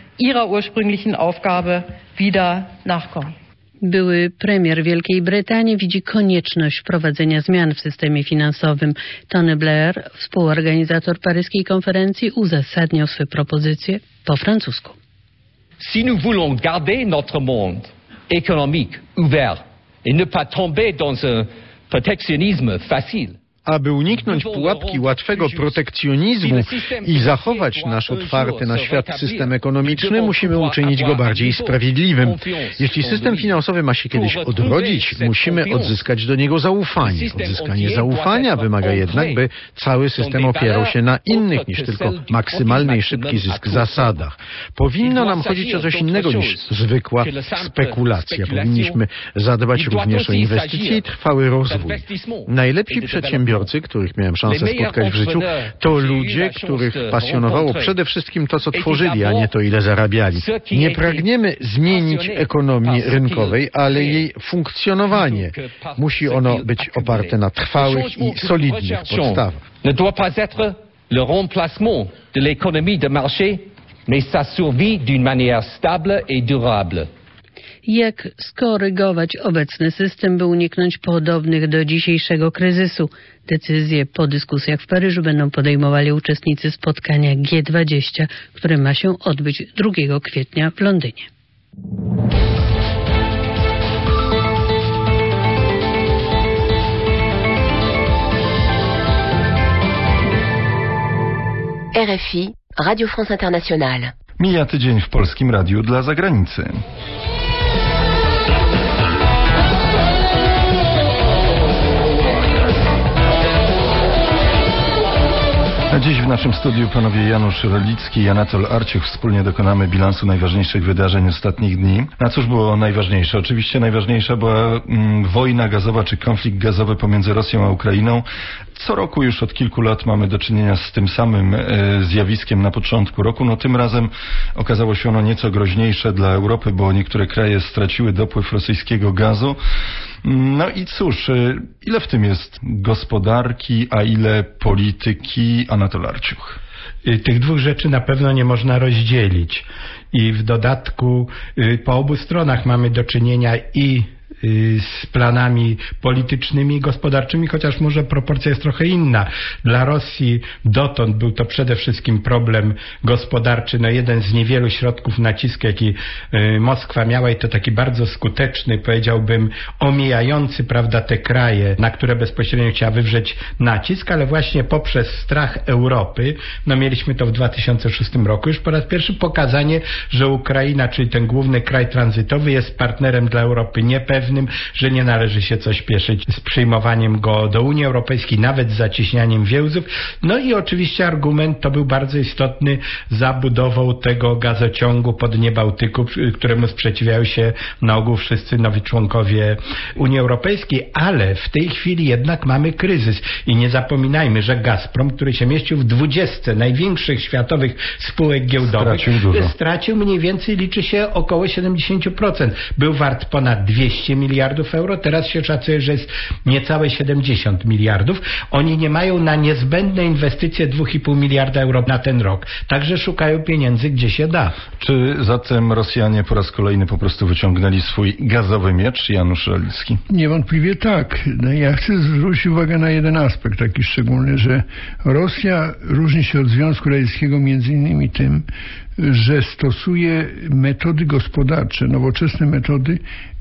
Były premier Wielkiej Brytanii widzi konieczność wprowadzenia zmian w systemie finansowym. Tony Blair, współorganizator paryskiej konferencji, uzasadniał swe propozycje po francusku. Si nous voulons garder notre monde économique ouvert et ne pas tomber dans un protectionnisme facile, aby uniknąć pułapki łatwego protekcjonizmu i zachować nasz otwarty na świat system ekonomiczny, musimy uczynić go bardziej sprawiedliwym. Jeśli system finansowy ma się kiedyś odrodzić, musimy odzyskać do niego zaufanie. Odzyskanie zaufania wymaga jednak, by cały system opierał się na innych niż tylko maksymalny i szybki zysk zasadach. Powinno nam chodzić o coś innego niż zwykła spekulacja. Powinniśmy zadbać również o inwestycje i trwały rozwój. Najlepsi przedsiębiorcy, których miałem szansę spotkać w życiu, to ludzie, których pasjonowało przede wszystkim to, co tworzyli, a nie to, ile zarabiali. Nie pragniemy zmienić ekonomii rynkowej, ale jej funkcjonowanie. Musi ono być oparte na trwałych i solidnych podstawach. Ne doit pas être le remplacement de l'économie de marché, mais sa survie d'une manière stable et durable. Jak skorygować obecny system, by uniknąć podobnych do dzisiejszego kryzysu? Decyzje po dyskusjach w Paryżu będą podejmowali uczestnicy spotkania G dwadzieścia, które ma się odbyć drugiego kwietnia w Londynie. R F I, Radio France Internationale. Mija tydzień w Polskim Radiu dla Zagranicy. Dziś w naszym studiu panowie Janusz Rolicki i Anatol Arciuch. Wspólnie dokonamy bilansu najważniejszych wydarzeń ostatnich dni. A cóż było najważniejsze? Oczywiście najważniejsza była mm, wojna gazowa czy konflikt gazowy pomiędzy Rosją a Ukrainą. Co roku już od kilku lat mamy do czynienia z tym samym e, zjawiskiem na początku roku. No tym razem okazało się ono nieco groźniejsze dla Europy, bo niektóre kraje straciły dopływ rosyjskiego gazu. No i cóż, ile w tym jest gospodarki, a ile polityki? Anatol Arciuch. Tych dwóch rzeczy na pewno nie można rozdzielić. I w dodatku po obu stronach mamy do czynienia i z planami politycznymi i gospodarczymi, chociaż może proporcja jest trochę inna. Dla Rosji dotąd był to przede wszystkim problem gospodarczy, no jeden z niewielu środków nacisku, jaki Moskwa miała i to taki bardzo skuteczny, powiedziałbym, omijający, prawda, te kraje, na które bezpośrednio chciała wywrzeć nacisk, ale właśnie poprzez strach Europy, no mieliśmy to w dwa tysiące szóstym roku już po raz pierwszy pokazanie, że Ukraina, czyli ten główny kraj tranzytowy, jest partnerem dla Europy niepewnym, że nie należy się coś spieszyć z przyjmowaniem go do Unii Europejskiej, nawet z zacieśnianiem więzów. No i oczywiście argument to był bardzo istotny za budową tego gazociągu po dnie Bałtyku, któremu sprzeciwiają się na ogół wszyscy nowi członkowie Unii Europejskiej, ale w tej chwili jednak mamy kryzys i nie zapominajmy, że Gazprom, który się mieścił w dwudziestce największych światowych spółek giełdowych, stracił, stracił mniej więcej, liczy się około siedemdziesiąt procent. Był wart ponad dwieście miliardów euro, teraz się szacuje, że jest niecałe siedemdziesiąt miliardów. Oni nie mają na niezbędne inwestycje dwa i pół miliarda euro na ten rok. Także szukają pieniędzy, gdzie się da. Czy zatem Rosjanie po raz kolejny po prostu wyciągnęli swój gazowy miecz? Janusz Rolicki. Niewątpliwie tak. No, ja chcę zwrócić uwagę na jeden aspekt taki szczególny, że Rosja różni się od Związku Radzieckiego między innymi tym, że stosuje metody gospodarcze, nowoczesne metody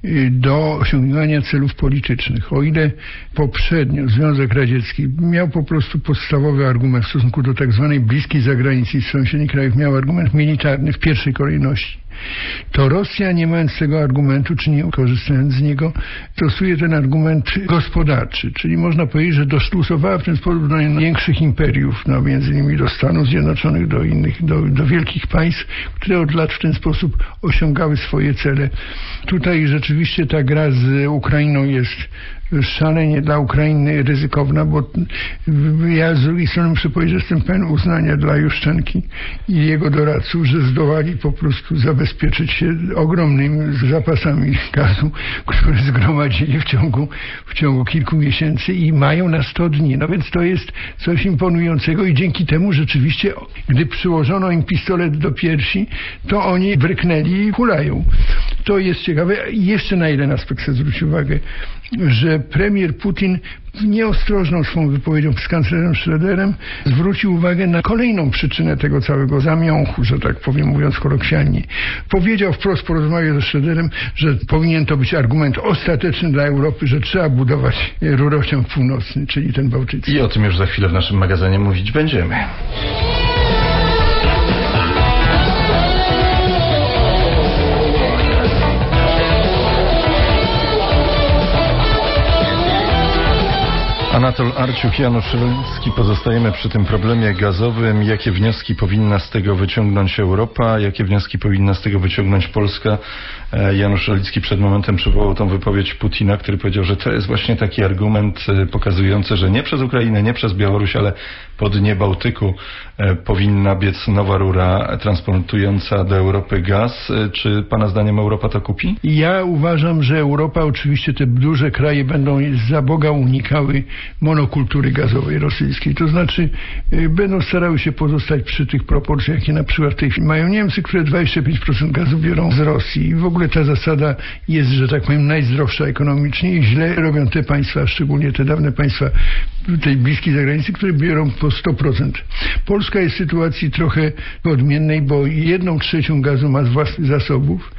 do osiągania celów politycznych. O ile poprzednio Związek Radziecki miał po prostu podstawowy argument w stosunku do tak zwanej bliskiej zagranicy i sąsiednich krajów, miał argument militarny w pierwszej kolejności, to Rosja, nie mając tego argumentu, czy nie korzystając z niego, stosuje ten argument gospodarczy. Czyli można powiedzieć, że dostosowała w ten sposób do największych imperiów, no między innymi do Stanów Zjednoczonych, do innych, do, do wielkich państw, które od lat w ten sposób osiągały swoje cele. Tutaj rzeczywiście ta gra z Ukrainą jest szalenie dla Ukrainy ryzykowna, bo ja z drugiej strony muszę powiedzieć, że jestem pełen uznania dla Juszczenki i jego doradców, że zdołali po prostu zabezpieczyć się ogromnymi zapasami gazu, które zgromadzili w ciągu, w ciągu kilku miesięcy i mają na sto dni. No więc to jest coś imponującego i dzięki temu rzeczywiście, gdy przyłożono im pistolet do piersi, to oni bryknęli i hulają. To jest ciekawe. I jeszcze na jeden aspekt chcę zwrócić uwagę, że premier Putin nieostrożną swą wypowiedzią z kanclerzem Schröderem zwrócił uwagę na kolejną przyczynę tego całego zamiąchu, że tak powiem, mówiąc kolokwialnie. Powiedział wprost po rozmowie ze Schröderem, że powinien to być argument ostateczny dla Europy, że trzeba budować rurociąg północny, czyli ten bałtycki. I o tym już za chwilę w naszym magazynie mówić będziemy. Anatol Arciuch, Janusz Rolicki. Pozostajemy przy tym problemie gazowym. Jakie wnioski powinna z tego wyciągnąć Europa? Jakie wnioski powinna z tego wyciągnąć Polska? Janusz Rolicki przed momentem przywołał tą wypowiedź Putina, który powiedział, że to jest właśnie taki argument pokazujący, że nie przez Ukrainę, nie przez Białoruś, ale po dnie Bałtyku powinna biec nowa rura transportująca do Europy gaz. Czy pana zdaniem Europa to kupi? Ja uważam, że Europa, oczywiście te duże kraje będą za Boga unikały monokultury gazowej rosyjskiej. To znaczy będą starały się pozostać przy tych proporcjach, jakie na przykład w tej chwili mają Niemcy, które dwadzieścia pięć procent gazu biorą z Rosji. I w ogóle ta zasada jest, że tak powiem, najzdrowsza ekonomicznie i źle robią te państwa, szczególnie te dawne państwa tej bliskiej zagranicy, które biorą po sto procent. Polska jest w sytuacji trochę odmiennej, bo jedną trzecią gazu ma z własnych zasobów,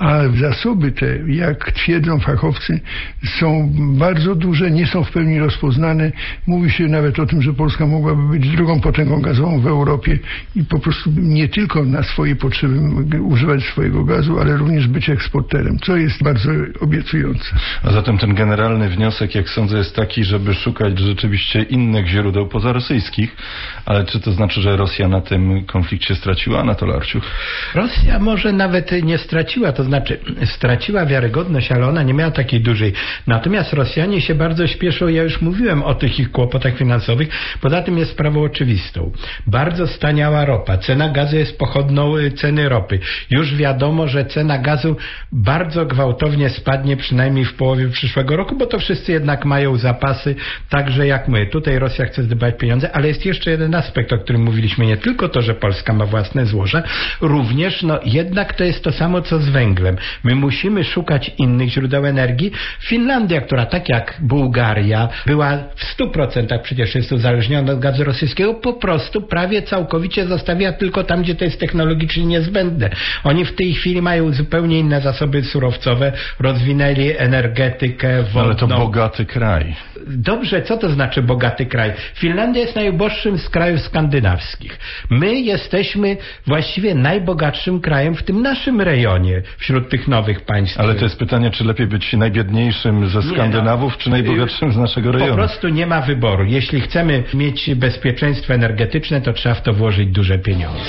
a zasoby te, jak twierdzą fachowcy, są bardzo duże, nie są w pełni rozpoznane. Mówi się nawet o tym, że Polska mogłaby być drugą potęgą gazową w Europie i po prostu nie tylko na swoje potrzeby używać swojego gazu, ale również być eksporterem, co jest bardzo obiecujące. A zatem ten generalny wniosek, jak sądzę, jest taki, żeby szukać rzeczywiście innych źródeł poza rosyjskich, ale czy to znaczy, że Rosja na tym konflikcie straciła? Anatol Arciuch? Rosja może nawet nie straciła, to znaczy straciła wiarygodność, ale ona nie miała takiej dużej. Natomiast Rosjanie się bardzo śpieszą, ja już mówiłem o tych ich kłopotach finansowych, poza tym jest sprawą oczywistą. Bardzo staniała ropa, cena gazu jest pochodną ceny ropy. Już wiadomo, że cena gazu bardzo gwałtownie spadnie przynajmniej w połowie przyszłego roku, bo to wszyscy jednak mają zapasy, także jak my. Tutaj Rosja chce zdobywać pieniądze, ale jest jeszcze jeden aspekt, o którym mówiliśmy, nie tylko to, że Polska ma własne złoża, również no jednak to jest to samo co z węglem. My musimy szukać innych źródeł energii. Finlandia, która tak jak Bułgaria była w stu procentach przecież jest uzależniona od gazu rosyjskiego, po prostu prawie całkowicie zostawia tylko tam, gdzie to jest technologicznie niezbędne. Oni w tej chwili mają zupełnie inne zasoby surowcowe, rozwinęli energetykę wodną. Ale to bogaty kraj. Dobrze, co to znaczy bogaty kraj? Finlandia jest najuboższym z krajów skandynawskich. My jesteśmy właściwie najbogatszym krajem w tym naszym rejonie, wśród tych nowych państw. Ale to jest pytanie, czy lepiej być najbiedniejszym ze Skandynawów, nie, no, czy najbogatszym z naszego rejonu? Po prostu nie ma wyboru. Jeśli chcemy mieć bezpieczeństwo energetyczne, to trzeba w to włożyć duże pieniądze.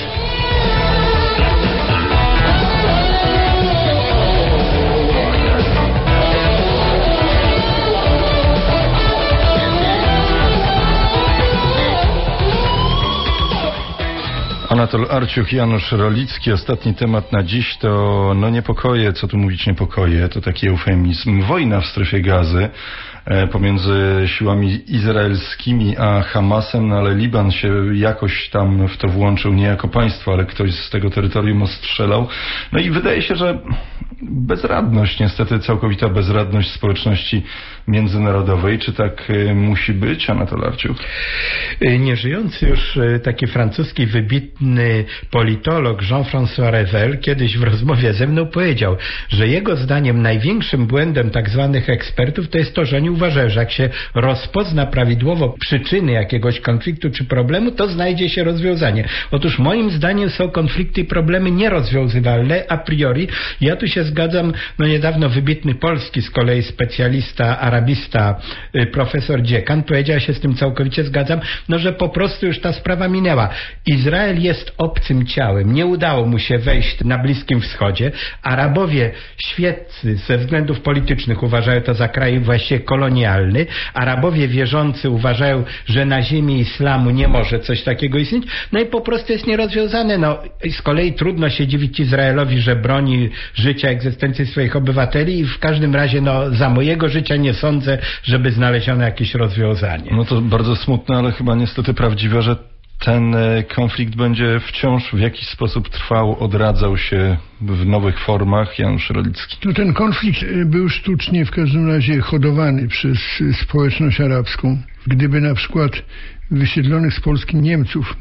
Anatol Arciuch, Janusz Rolicki. Ostatni temat na dziś to, no niepokoje, co tu mówić niepokoje, to taki eufemizm. Wojna w strefie Gazy e, pomiędzy siłami izraelskimi a Hamasem, no ale Liban się jakoś tam w to włączył, nie jako państwo, ale ktoś z tego terytorium ostrzelał. No i wydaje się, że bezradność, niestety całkowita bezradność społeczności międzynarodowej. Czy tak e, musi być, Anatol Arciuch? Nieżyjący już taki francuski wybitny politolog Jean-François Revel kiedyś w rozmowie ze mną powiedział, że jego zdaniem największym błędem tak zwanych ekspertów to jest to, że oni uważają, że jak się rozpozna prawidłowo przyczyny jakiegoś konfliktu czy problemu, to znajdzie się rozwiązanie. Otóż moim zdaniem są konflikty i problemy nierozwiązywalne a priori. Ja tu się zgadzam, no niedawno wybitny polski z kolei specjalista, arabista, profesor Dziekan powiedział, się z tym całkowicie zgadzam, no że po prostu już ta sprawa minęła. Izrael jest obcym ciałem. Nie udało mu się wejść na Bliskim Wschodzie. Arabowie świeccy ze względów politycznych uważają to za kraj właściwie kolonialny. Arabowie wierzący uważają, że na ziemi islamu nie może coś takiego istnieć. No i po prostu jest nierozwiązane. No, z kolei trudno się dziwić Izraelowi, że broni życia, egzystencji swoich obywateli i w każdym razie no, za mojego życia nie sądzę, żeby znaleziono jakieś rozwiązanie. No to bardzo smutne, ale chyba niestety prawdziwe, że ten konflikt będzie wciąż w jakiś sposób trwał, odradzał się w nowych formach. Janusz Rolicki. No ten konflikt był sztucznie w każdym razie hodowany przez społeczność arabską. Gdyby na przykład wysiedlonych z Polski Niemców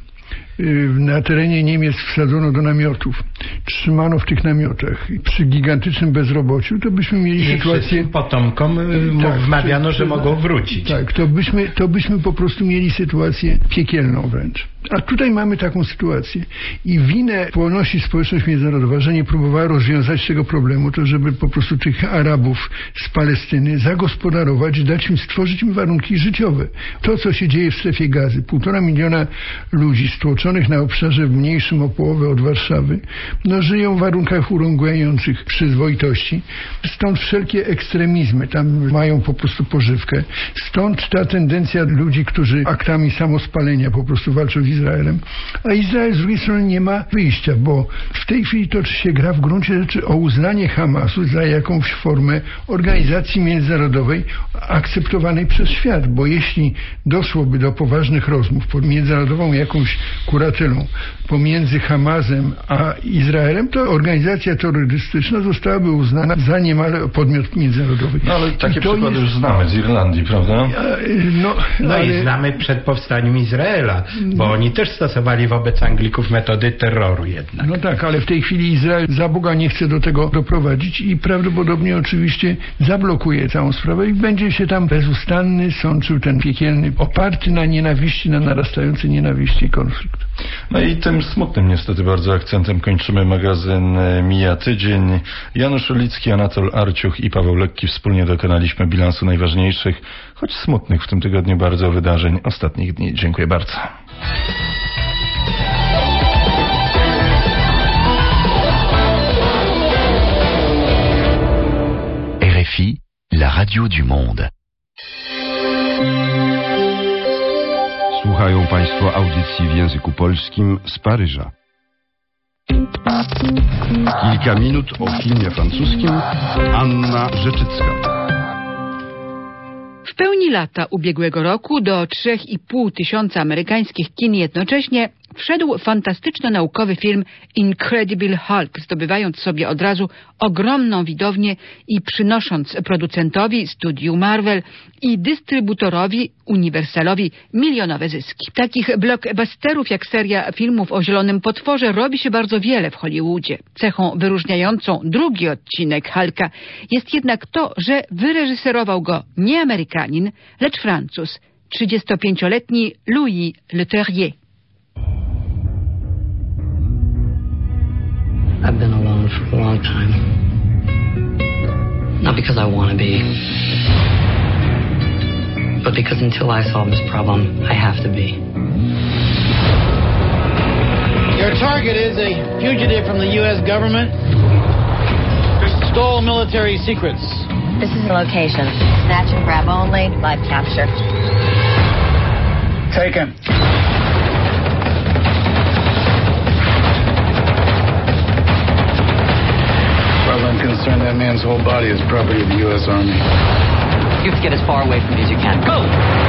na terenie Niemiec wsadzono do namiotów, trzymano w tych namiotach przy gigantycznym bezrobociu, to byśmy mieli I sytuację... potomkom tak, wmawiano, że mogą wrócić. Tak, to byśmy, to byśmy po prostu mieli sytuację piekielną wręcz. A tutaj mamy taką sytuację. I winę ponosi społeczność międzynarodowa, że nie próbowała rozwiązać tego problemu, to żeby po prostu tych Arabów z Palestyny zagospodarować, dać im, stworzyć im warunki życiowe. To, co się dzieje w strefie Gazy, półtora miliona ludzi stłoczonych na obszarze mniejszym o połowę od Warszawy, no żyją w warunkach urągających przyzwoitości. Stąd wszelkie ekstremizmy, tam mają po prostu pożywkę. Stąd ta tendencja ludzi, którzy aktami samospalenia po prostu walczą z Izraelem. A Izrael z drugiej strony nie ma wyjścia, bo w tej chwili toczy się gra w gruncie rzeczy o uznanie Hamasu za jakąś formę organizacji międzynarodowej akceptowanej przez świat, bo jeśli doszłoby do poważnych rozmów pod międzynarodową jakąś kuratelą pomiędzy Hamasem a Izraelem, to organizacja terrorystyczna zostałaby uznana za niemal podmiot międzynarodowy. No ale takie to przykłady jest... już znamy z Irlandii, prawda? No, no ale... i znamy przed powstaniem Izraela, bo oni też stosowali wobec Anglików metody terroru jednak. No tak, ale w tej chwili Izrael za Boga nie chce do tego doprowadzić i prawdopodobnie oczywiście zablokuje całą sprawę i będzie się tam bezustanny sączył ten piekielny, oparty na nienawiści, na narastającej nienawiści konflikt. No i tym smutnym niestety bardzo akcentem kończymy magazyn Mija Tydzień. Janusz Rylicki, Anatol Arciuch i Paweł Lekki wspólnie dokonaliśmy bilansu najważniejszych, choć smutnych w tym tygodniu bardzo wydarzeń ostatnich dni. Dziękuję bardzo. R F I, la radio du monde. Słuchają Państwo audycji w języku polskim z Paryża. Kilka minut o filmie francuskim. Anna Rzeczycka. W pełni lata ubiegłego roku do trzech i pół tysiąca amerykańskich kin jednocześnie wszedł fantastyczno-naukowy film Incredible Hulk, zdobywając sobie od razu ogromną widownię i przynosząc producentowi, studiu Marvel i dystrybutorowi Universalowi milionowe zyski. Takich blockbusterów jak seria filmów o Zielonym Potworze robi się bardzo wiele w Hollywoodzie. Cechą wyróżniającą drugi odcinek Hulka jest jednak to, że wyreżyserował go nie Amerykanin, lecz Francuz, trzydziestopięcioletni Louis Leterrier. I've been alone for a long time. Not because I want to be, but because until I solve this problem, I have to be. Your target is a fugitive from the U S government who stole military secrets. This is the location. Snatch and grab only, live capture. Taken. I'm concerned that man's whole body is property of the U S Army. You have to get as far away from me as you can. Go!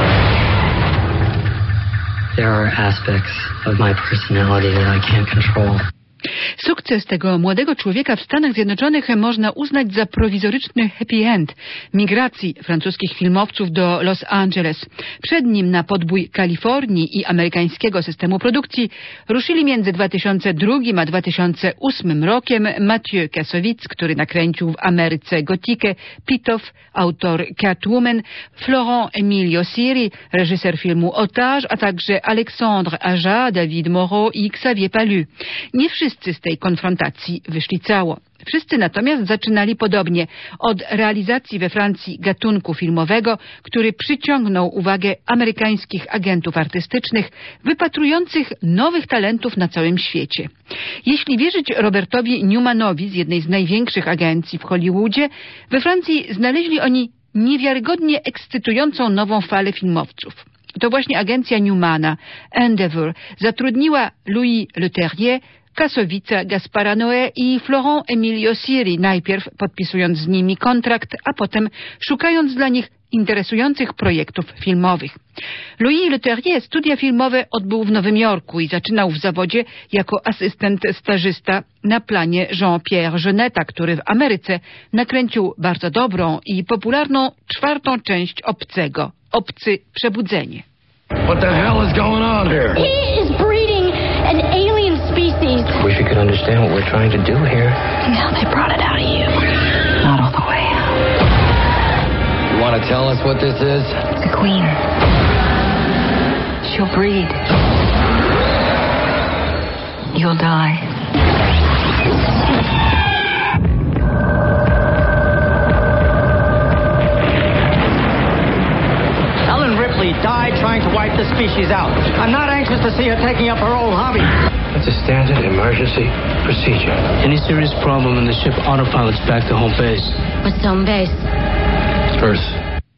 There are aspects of my personality that I can't control. Sukces tego młodego człowieka w Stanach Zjednoczonych można uznać za prowizoryczny happy end migracji francuskich filmowców do Los Angeles. Przed nim na podbój Kalifornii i amerykańskiego systemu produkcji ruszyli między dwa tysiące drugim a dwa tysiące ósmym rokiem Mathieu Kassovitz, który nakręcił w Ameryce Gotikę, Pitof, autor Catwoman, Florent Emilio Siri, reżyser filmu Otage, a także Alexandre Aja, David Moreau i Xavier Palu. Nie wszyscy z tej konfrontacji wyszli cało. Wszyscy natomiast zaczynali podobnie od realizacji we Francji gatunku filmowego, który przyciągnął uwagę amerykańskich agentów artystycznych, wypatrujących nowych talentów na całym świecie. Jeśli wierzyć Robertowi Newmanowi z jednej z największych agencji w Hollywoodzie, we Francji znaleźli oni niewiarygodnie ekscytującą nową falę filmowców. To właśnie agencja Newmana, Endeavour, zatrudniła Louis Leterrier, Kassowitza, Gaspara Noé i Florent Emilio Siri, najpierw podpisując z nimi kontrakt, a potem szukając dla nich interesujących projektów filmowych. Louis Leterrier studia filmowe odbył w Nowym Jorku i zaczynał w zawodzie jako asystent stażysta na planie Jean-Pierre Jeunetta, który w Ameryce nakręcił bardzo dobrą i popularną czwartą część Obcego, Obcy Przebudzenie. What the hell is going on here? He is breeding an alien species. Wish you could understand what we're trying to do here. Yeah, they brought it out of you. Not all the way. You want to tell us what this is? The queen. She'll breed. You'll die. Ellen Ripley died trying to wipe the species out. I'm not anxious to see her taking up her old hobby. That's a standard emergency procedure. Any serious problem and the ship autopilots back to home base. What's home base? Earth.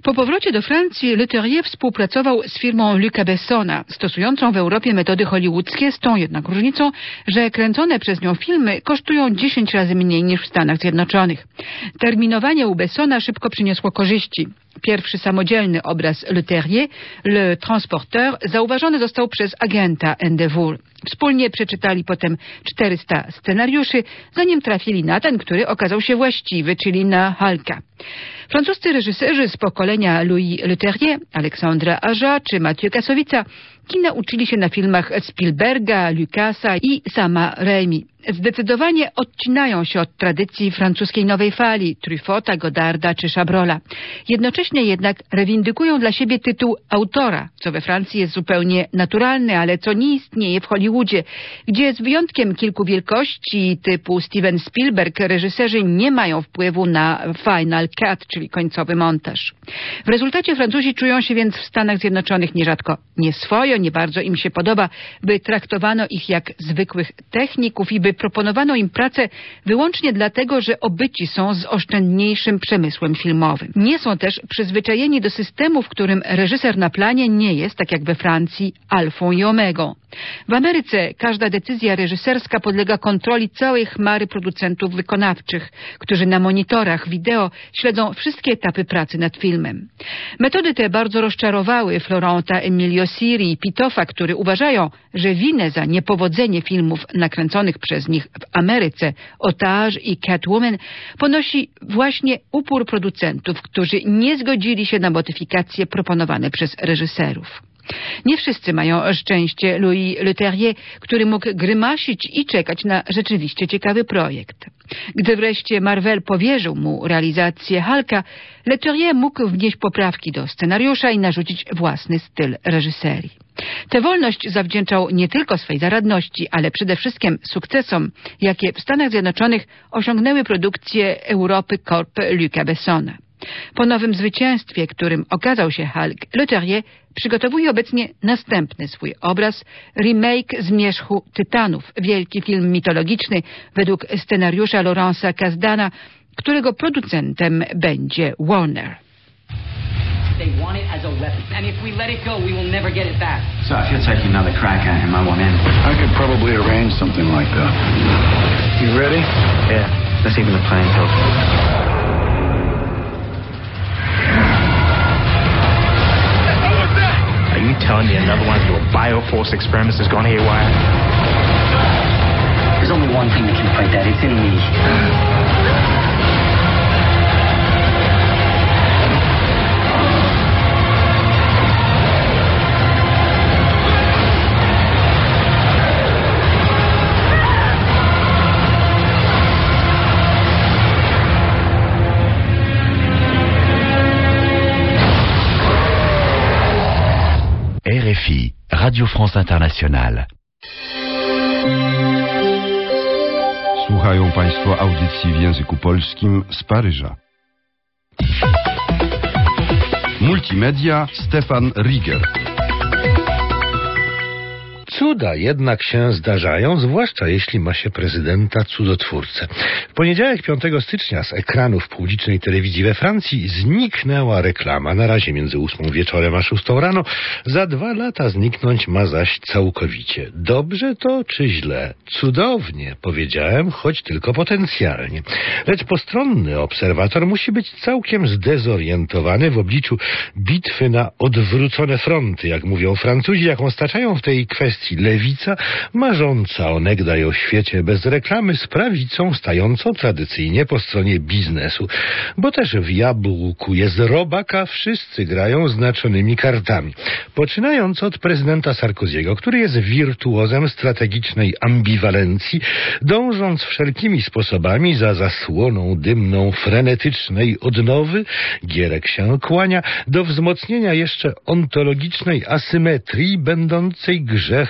Po powrocie do Francji Leterrier współpracował z firmą Luca Bessona, stosującą w Europie metody hollywoodzkie, z tą jednak różnicą, że kręcone przez nią filmy kosztują dziesięć razy mniej niż w Stanach Zjednoczonych. Terminowanie u Bessona szybko przyniosło korzyści. Pierwszy samodzielny obraz Leterrier, Le Transporteur, zauważony został przez agenta Endeavour. Wspólnie przeczytali potem czterysta scenariuszy, zanim trafili na ten, który okazał się właściwy, czyli na Hulka. Francuscy reżyserzy z pokolenia Louis Leterrier, Aleksandra Aja czy Mathieu Kassovitza kina uczyli się na filmach Spielberga, Lucasa i sama Raimi. Zdecydowanie odcinają się od tradycji francuskiej nowej fali, Truffauta, Godarda czy Chabrola. Jednocześnie jednak rewindykują dla siebie tytuł autora, co we Francji jest zupełnie naturalne, ale co nie istnieje w Hollywoodzie, gdzie z wyjątkiem kilku wielkości typu Steven Spielberg reżyserzy nie mają wpływu na final cut, czyli końcowy montaż. W rezultacie Francuzi czują się więc w Stanach Zjednoczonych nierzadko nieswojo, nie bardzo im się podoba, by traktowano ich jak zwykłych techników i by proponowano im pracę wyłącznie dlatego, że obyci są z oszczędniejszym przemysłem filmowym. Nie są też przyzwyczajeni do systemu, w którym reżyser na planie nie jest, tak jak we Francji, alfą i omegą. W Ameryce każda decyzja reżyserska podlega kontroli całej chmary producentów wykonawczych, którzy na monitorach wideo śledzą wszystkie etapy pracy nad filmem. Metody te bardzo rozczarowały Florenta Emilio Siri i Pitofa, którzy uważają, że winę za niepowodzenie filmów nakręconych przez nich w Ameryce, Otage i Catwoman, ponosi właśnie upór producentów, którzy nie zgodzili się na modyfikacje proponowane przez reżyserów. Nie wszyscy mają szczęście Louis Leterrier, który mógł grymasić i czekać na rzeczywiście ciekawy projekt. Gdy wreszcie Marvel powierzył mu realizację Hulka, Leterrier mógł wnieść poprawki do scenariusza i narzucić własny styl reżyserii. Tę wolność zawdzięczał nie tylko swej zaradności, ale przede wszystkim sukcesom, jakie w Stanach Zjednoczonych osiągnęły produkcje Europy Corp Luca Bessona. Po nowym zwycięstwie, którym okazał się Hulk, Leterrier przygotowuje obecnie następny swój obraz, remake Zmierzchu Tytanów, wielki film mitologiczny według scenariusza Laurence'a Kasdana, którego producentem będzie Warner. They want it as a weapon, and if we let it go, we will never get it back. So if you're taking another crack at him, I want in. I could probably arrange something like that. You ready? Yeah, let's even the playing field. Are you telling me another one of your Bioforce experiments has gone haywire? There's only one thing that can fight that. It's in me. R F I, Radio France Internationale. Słuchają Państwo audycji w języku polskim z Paryża. Multimedia Stefan Rieger. Cuda jednak się zdarzają, zwłaszcza jeśli ma się prezydenta cudotwórcę. W poniedziałek piątego stycznia z ekranów publicznej telewizji we Francji zniknęła reklama. Na razie między ósmą wieczorem a szóstą rano. Za dwa lata zniknąć ma zaś całkowicie. Dobrze to czy źle? Cudownie, powiedziałem, choć tylko potencjalnie. Lecz postronny obserwator musi być całkiem zdezorientowany w obliczu bitwy na odwrócone fronty, jak mówią Francuzi, jaką staczają w tej kwestii lewica, marząca onegdaj o świecie bez reklamy z prawicą stającą tradycyjnie po stronie biznesu. Bo też w jabłku jest robaka, wszyscy grają znaczonymi kartami. Poczynając od prezydenta Sarkoziego, który jest wirtuozem strategicznej ambiwalencji, dążąc wszelkimi sposobami za zasłoną dymną frenetycznej odnowy, Gierek się kłania, do wzmocnienia jeszcze ontologicznej asymetrii, będącej grzechem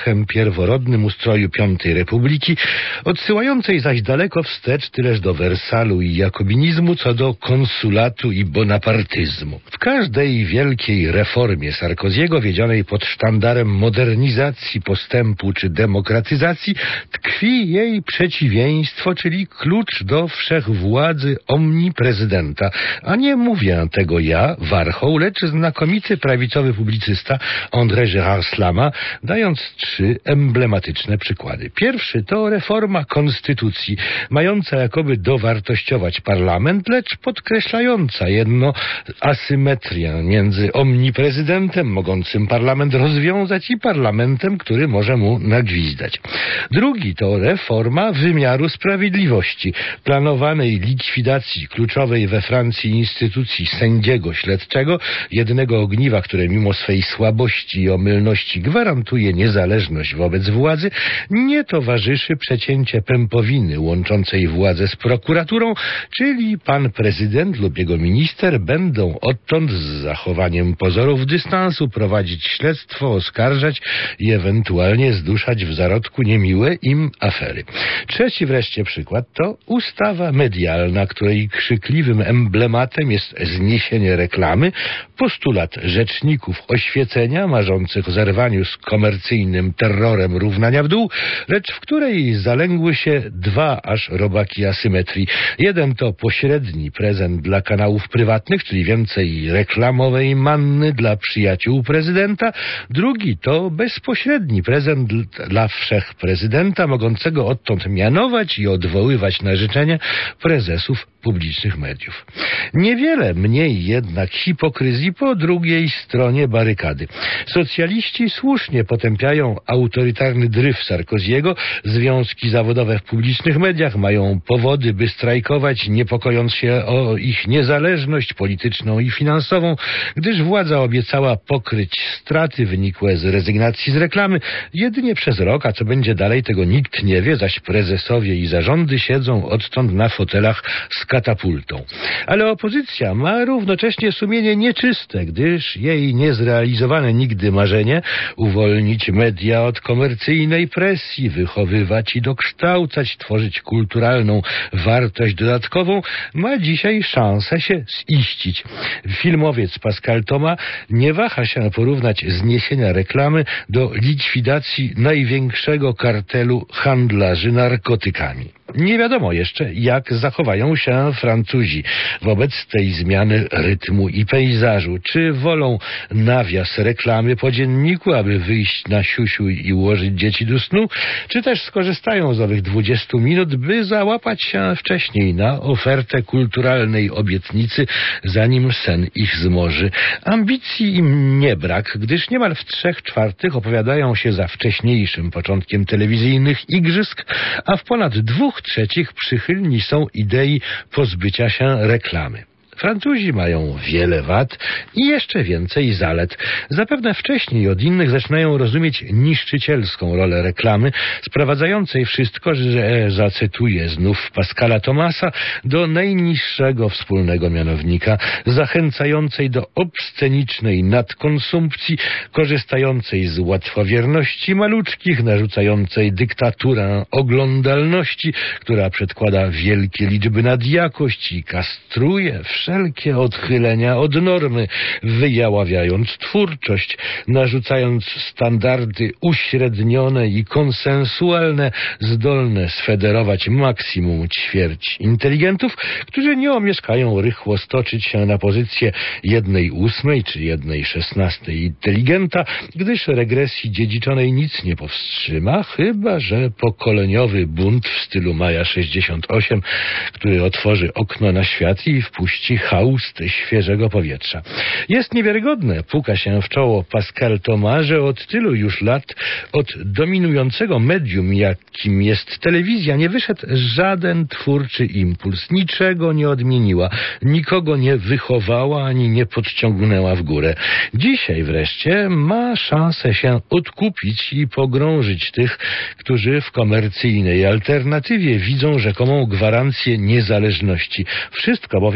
echem pierworodnym ustroju Piątej Republiki, odsyłającej zaś daleko wstecz tyleż do Wersalu i jakobinizmu, co do konsulatu i bonapartyzmu. W każdej wielkiej reformie Sarkoziego, wiedzionej pod sztandarem modernizacji, postępu czy demokratyzacji, tkwi jej przeciwieństwo, czyli klucz do wszechwładzy omniprezydenta. A nie mówię tego ja, Warchoł, lecz znakomity prawicowy publicysta André Gérard Slama, dając trzy emblematyczne przykłady. Pierwszy to reforma konstytucji, mająca jakoby dowartościować parlament, lecz podkreślająca jedno asymetrię między omniprezydentem, mogącym parlament rozwiązać, i parlamentem, który może mu nagwizdać. Drugi to reforma wymiaru sprawiedliwości, planowanej likwidacji kluczowej we Francji instytucji sędziego śledczego, jednego ogniwa, które mimo swej słabości i omylności gwarantuje niezależność wobec władzy, nie towarzyszy przecięcie pępowiny łączącej władzę z prokuraturą, czyli pan prezydent lub jego minister będą odtąd z zachowaniem pozorów dystansu prowadzić śledztwo, oskarżać i ewentualnie zduszać w zarodku niemiłe im afery. Trzeci wreszcie przykład to ustawa medialna, której krzykliwym emblematem jest zniesienie reklamy, postulat rzeczników oświecenia marzących o zerwaniu z komercyjnym terrorem równania w dół, lecz w której zalęgły się dwa aż robaki asymetrii. Jeden to pośredni prezent dla kanałów prywatnych, czyli więcej reklamowej manny dla przyjaciół prezydenta. Drugi to bezpośredni prezent dla wszechprezydenta, mogącego odtąd mianować i odwoływać na życzenie prezesów publicznych mediów. Niewiele mniej jednak hipokryzji po drugiej stronie barykady. Socjaliści słusznie potępiają autorytarny dryf Sarkoziego. Związki zawodowe w publicznych mediach mają powody, by strajkować, niepokojąc się o ich niezależność polityczną i finansową, gdyż władza obiecała pokryć straty wynikłe z rezygnacji z reklamy jedynie przez rok, a co będzie dalej, tego nikt nie wie, zaś prezesowie i zarządy siedzą odtąd na fotelach z katapultą. Ale opozycja ma równocześnie sumienie nieczyste, gdyż jej niezrealizowane nigdy marzenie uwolnić media od komercyjnej presji, wychowywać i dokształcać, tworzyć kulturalną wartość dodatkową, ma dzisiaj szansę się ziścić. Filmowiec Pascal Thomas nie waha się porównać zniesienia reklamy do likwidacji największego kartelu handlarzy narkotykami. Nie wiadomo jeszcze, jak zachowają się Francuzi wobec tej zmiany rytmu i pejzażu. Czy wolą nawias reklamy po dzienniku, aby wyjść na siusiu i ułożyć dzieci do snu, czy też skorzystają z owych dwudziestu minut, by załapać się wcześniej na ofertę kulturalnej obietnicy, zanim sen ich zmoży. Ambicji im nie brak, gdyż niemal w trzech czwartych opowiadają się za wcześniejszym początkiem telewizyjnych igrzysk, a w ponad dwóch trzecich przychylni są idei pozbycia się reklamy. Francuzi mają wiele wad i jeszcze więcej zalet. Zapewne wcześniej od innych zaczynają rozumieć niszczycielską rolę reklamy, sprowadzającej wszystko, że zacytuję znów Pascala Thomasa, do najniższego wspólnego mianownika, zachęcającej do obscenicznej nadkonsumpcji, korzystającej z łatwowierności maluczkich, narzucającej dyktaturę oglądalności, która przedkłada wielkie liczby nad jakość i kastruje wszelkie odchylenia od normy, wyjaławiając twórczość, narzucając standardy uśrednione i konsensualne, zdolne sfederować maksimum ćwierć inteligentów, którzy nie omieszkają rychło stoczyć się na pozycję jednej ósmej czy jednej szesnastej inteligenta, gdyż regresji dziedziczonej nic nie powstrzyma, chyba że pokoleniowy bunt w stylu Maja sześćdziesiąt osiem, który otworzy okno na świat i wpuści haust świeżego powietrza. Jest niewiarygodne, puka się w czoło Pascal Thomas, że od tylu już lat od dominującego medium, jakim jest telewizja, nie wyszedł żaden twórczy impuls. Niczego nie odmieniła, nikogo nie wychowała, ani nie podciągnęła w górę. Dzisiaj wreszcie ma szansę się odkupić i pogrążyć tych, którzy w komercyjnej alternatywie widzą rzekomą gwarancję niezależności. Wszystko bowiem we Francji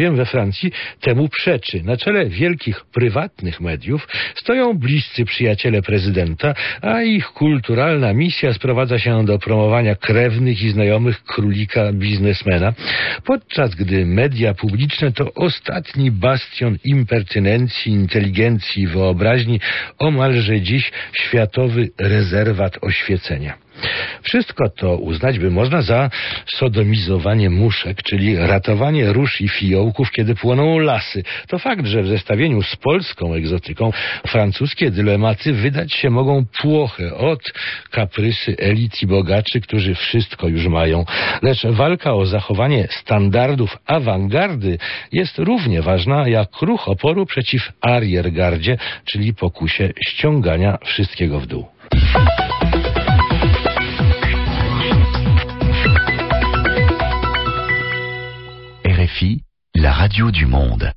Francji temu przeczy. Na czele wielkich prywatnych mediów stoją bliscy przyjaciele prezydenta, a ich kulturalna misja sprowadza się do promowania krewnych i znajomych królika biznesmena, podczas gdy media publiczne to ostatni bastion impertynencji, inteligencji i wyobraźni, omalże dziś światowy rezerwat oświecenia. Wszystko to uznać by można za sodomizowanie muszek, czyli ratowanie róż i fiołków, kiedy płoną lasy. To fakt, że w zestawieniu z polską egzotyką francuskie dylematy wydać się mogą płoche od kaprysy elit i bogaczy, którzy wszystko już mają. Lecz walka o zachowanie standardów awangardy jest równie ważna jak ruch oporu przeciw ariergardzie, czyli pokusie ściągania wszystkiego w dół. R F I, la radio du monde.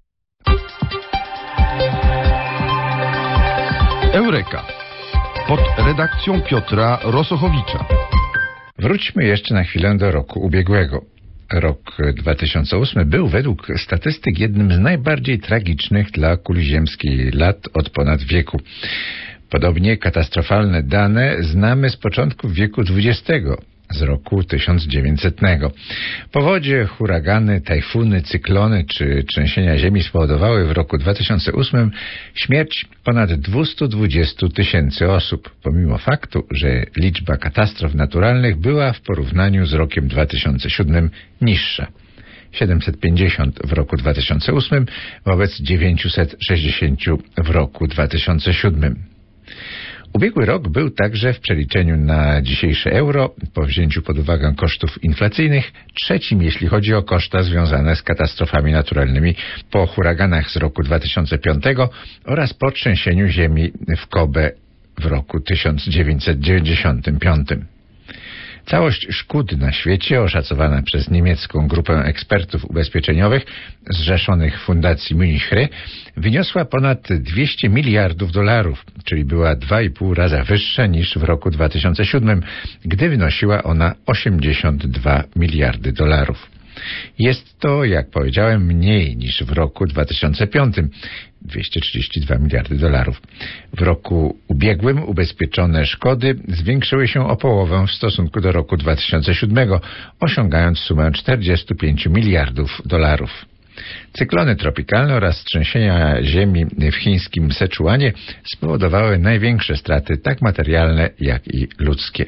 Eureka. Pod redakcją Piotra Rosochowicza. Wróćmy jeszcze na chwilę do roku ubiegłego. Rok dwa tysiące ósmy był według statystyk jednym z najbardziej tragicznych dla kuli ziemskiej lat od ponad wieku. Podobnie katastrofalne dane znamy z początków wieku dwudziestego, z roku tysiąc dziewięćsetnego. Powodzie, huragany, tajfuny, cyklony czy trzęsienia ziemi spowodowały w roku dwa tysiące ósmym śmierć ponad dwieście dwadzieścia tysięcy osób, pomimo faktu, że liczba katastrof naturalnych była w porównaniu z rokiem dwa tysiące siódmym niższa. siedemset pięćdziesiąt w roku dwa tysiące ósmym wobec dziewięćset sześćdziesiąt w roku dwa tysiące siódmym. Ubiegły rok był także w przeliczeniu na dzisiejsze euro, po wzięciu pod uwagę kosztów inflacyjnych, trzecim jeśli chodzi o koszta związane z katastrofami naturalnymi po huraganach z roku dwa tysiące piątego oraz po trzęsieniu ziemi w Kobe w roku tysiąc dziewięćset dziewięćdziesiątym piątym. Całość szkód na świecie, oszacowana przez niemiecką grupę ekspertów ubezpieczeniowych zrzeszonych w Fundacji Munich Re, wyniosła ponad dwieście miliardów dolarów, czyli była dwa i pół raza wyższa niż w roku dwa tysiące siódmym, gdy wynosiła ona osiemdziesiąt dwa miliardy dolarów. Jest to, jak powiedziałem, mniej niż w roku dwa tysiące piątym, dwieście trzydzieści dwa miliardy dolarów. W roku ubiegłym ubezpieczone szkody zwiększyły się o połowę w stosunku do roku dwa tysiące siódmego, osiągając sumę czterdzieści pięć miliardów dolarów. Cyklony tropikalne oraz trzęsienia ziemi w chińskim Seczuanie spowodowały największe straty, tak materialne, jak i ludzkie.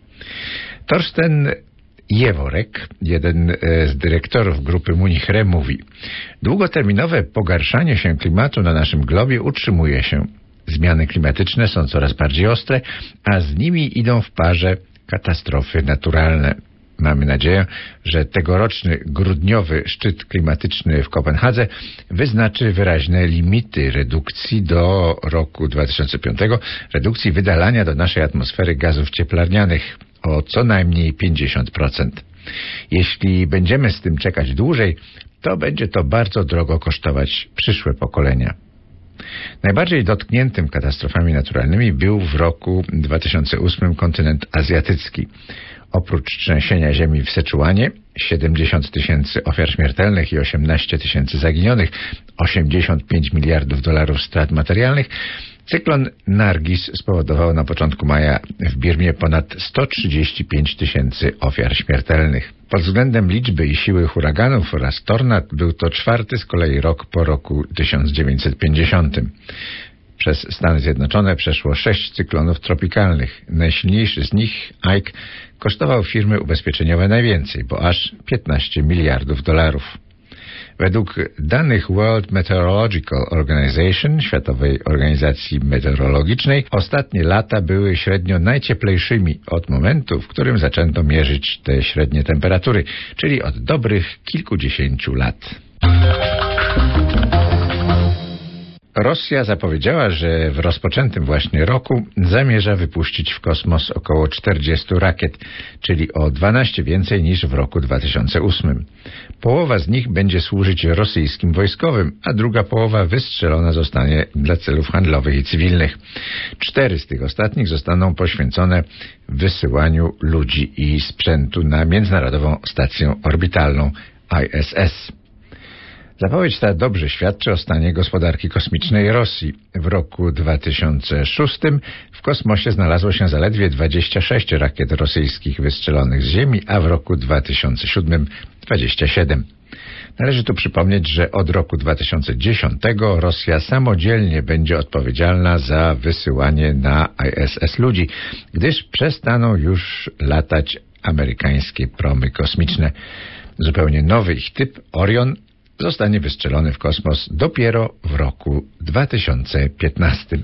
Torsten Jeworek, jeden z dyrektorów grupy Munich Re, mówi: długoterminowe pogarszanie się klimatu na naszym globie utrzymuje się. Zmiany klimatyczne są coraz bardziej ostre, a z nimi idą w parze katastrofy naturalne. Mamy nadzieję, że tegoroczny grudniowy szczyt klimatyczny w Kopenhadze wyznaczy wyraźne limity redukcji do roku dwa tysiące piątego, redukcji wydalania do naszej atmosfery gazów cieplarnianych o co najmniej pięćdziesiąt procent. Jeśli będziemy z tym czekać dłużej, to będzie to bardzo drogo kosztować przyszłe pokolenia. Najbardziej dotkniętym katastrofami naturalnymi był w roku dwa tysiące ósmym kontynent azjatycki. Oprócz trzęsienia ziemi w Seczuanie, siedemdziesiąt tysięcy ofiar śmiertelnych i osiemnaście tysięcy zaginionych, osiemdziesiąt pięć miliardów dolarów strat materialnych, cyklon Nargis spowodował na początku maja w Birmie ponad sto trzydzieści pięć tysięcy ofiar śmiertelnych. Pod względem liczby i siły huraganów oraz tornad był to czwarty z kolei rok po roku tysiąc dziewięćset pięćdziesiątym. Przez Stany Zjednoczone przeszło sześć cyklonów tropikalnych. Najsilniejszy z nich, Ike, kosztował firmy ubezpieczeniowe najwięcej, bo aż piętnaście miliardów dolarów. Według danych World Meteorological Organization, Światowej Organizacji Meteorologicznej, ostatnie lata były średnio najcieplejszymi od momentu, w którym zaczęto mierzyć te średnie temperatury, czyli od dobrych kilkudziesięciu lat. Rosja zapowiedziała, że w rozpoczętym właśnie roku zamierza wypuścić w kosmos około czterdzieści rakiet, czyli o dwanaście więcej niż w roku dwa tysiące ósmym. Połowa z nich będzie służyć rosyjskim wojskowym, a druga połowa wystrzelona zostanie dla celów handlowych i cywilnych. Cztery z tych ostatnich zostaną poświęcone wysyłaniu ludzi i sprzętu na Międzynarodową Stację Orbitalną I S S. Zapowiedź ta dobrze świadczy o stanie gospodarki kosmicznej Rosji. W roku dwa tysiące szóstym w kosmosie znalazło się zaledwie dwadzieścia sześć rakiet rosyjskich wystrzelonych z Ziemi, a w roku dwa tysiące siódmym dwadzieścia siedem. Należy tu przypomnieć, że od roku dwa tysiące dziesiątego Rosja samodzielnie będzie odpowiedzialna za wysyłanie na I S S ludzi, gdyż przestaną już latać amerykańskie promy kosmiczne. Zupełnie nowy ich typ, Orion, zostanie wystrzelony w kosmos dopiero w roku dwa tysiące piętnastym.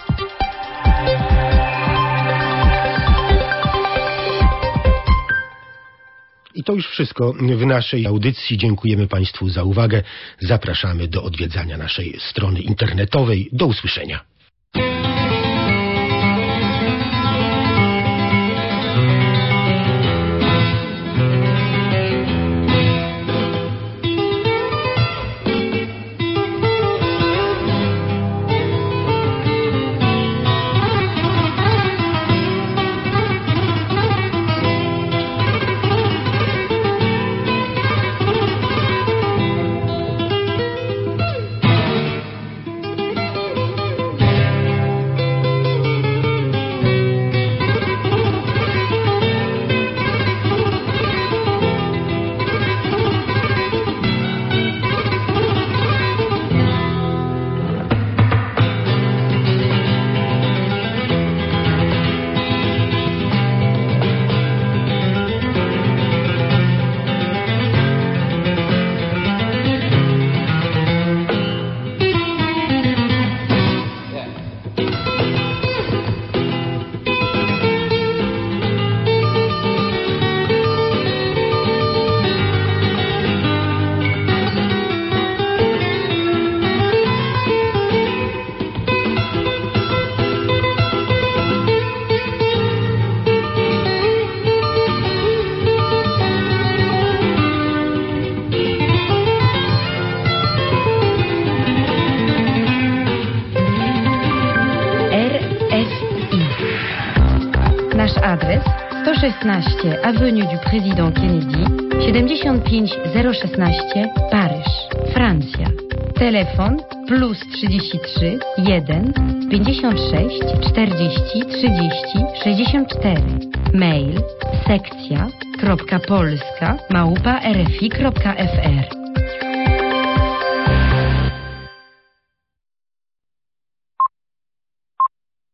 I to już wszystko w naszej audycji. Dziękujemy Państwu za uwagę. Zapraszamy do odwiedzania naszej strony internetowej. Do usłyszenia. Adres sto szesnaście Avenue du Président Kennedy, siedemdziesiąt pięć zero szesnaście, Paryż, Francja. Telefon plus trzydzieści trzy jeden pięćdziesiąt sześć czterdzieści trzydzieści sześćdziesiąt cztery. Mail sekcja kropka polska małpa r f i kropka f r.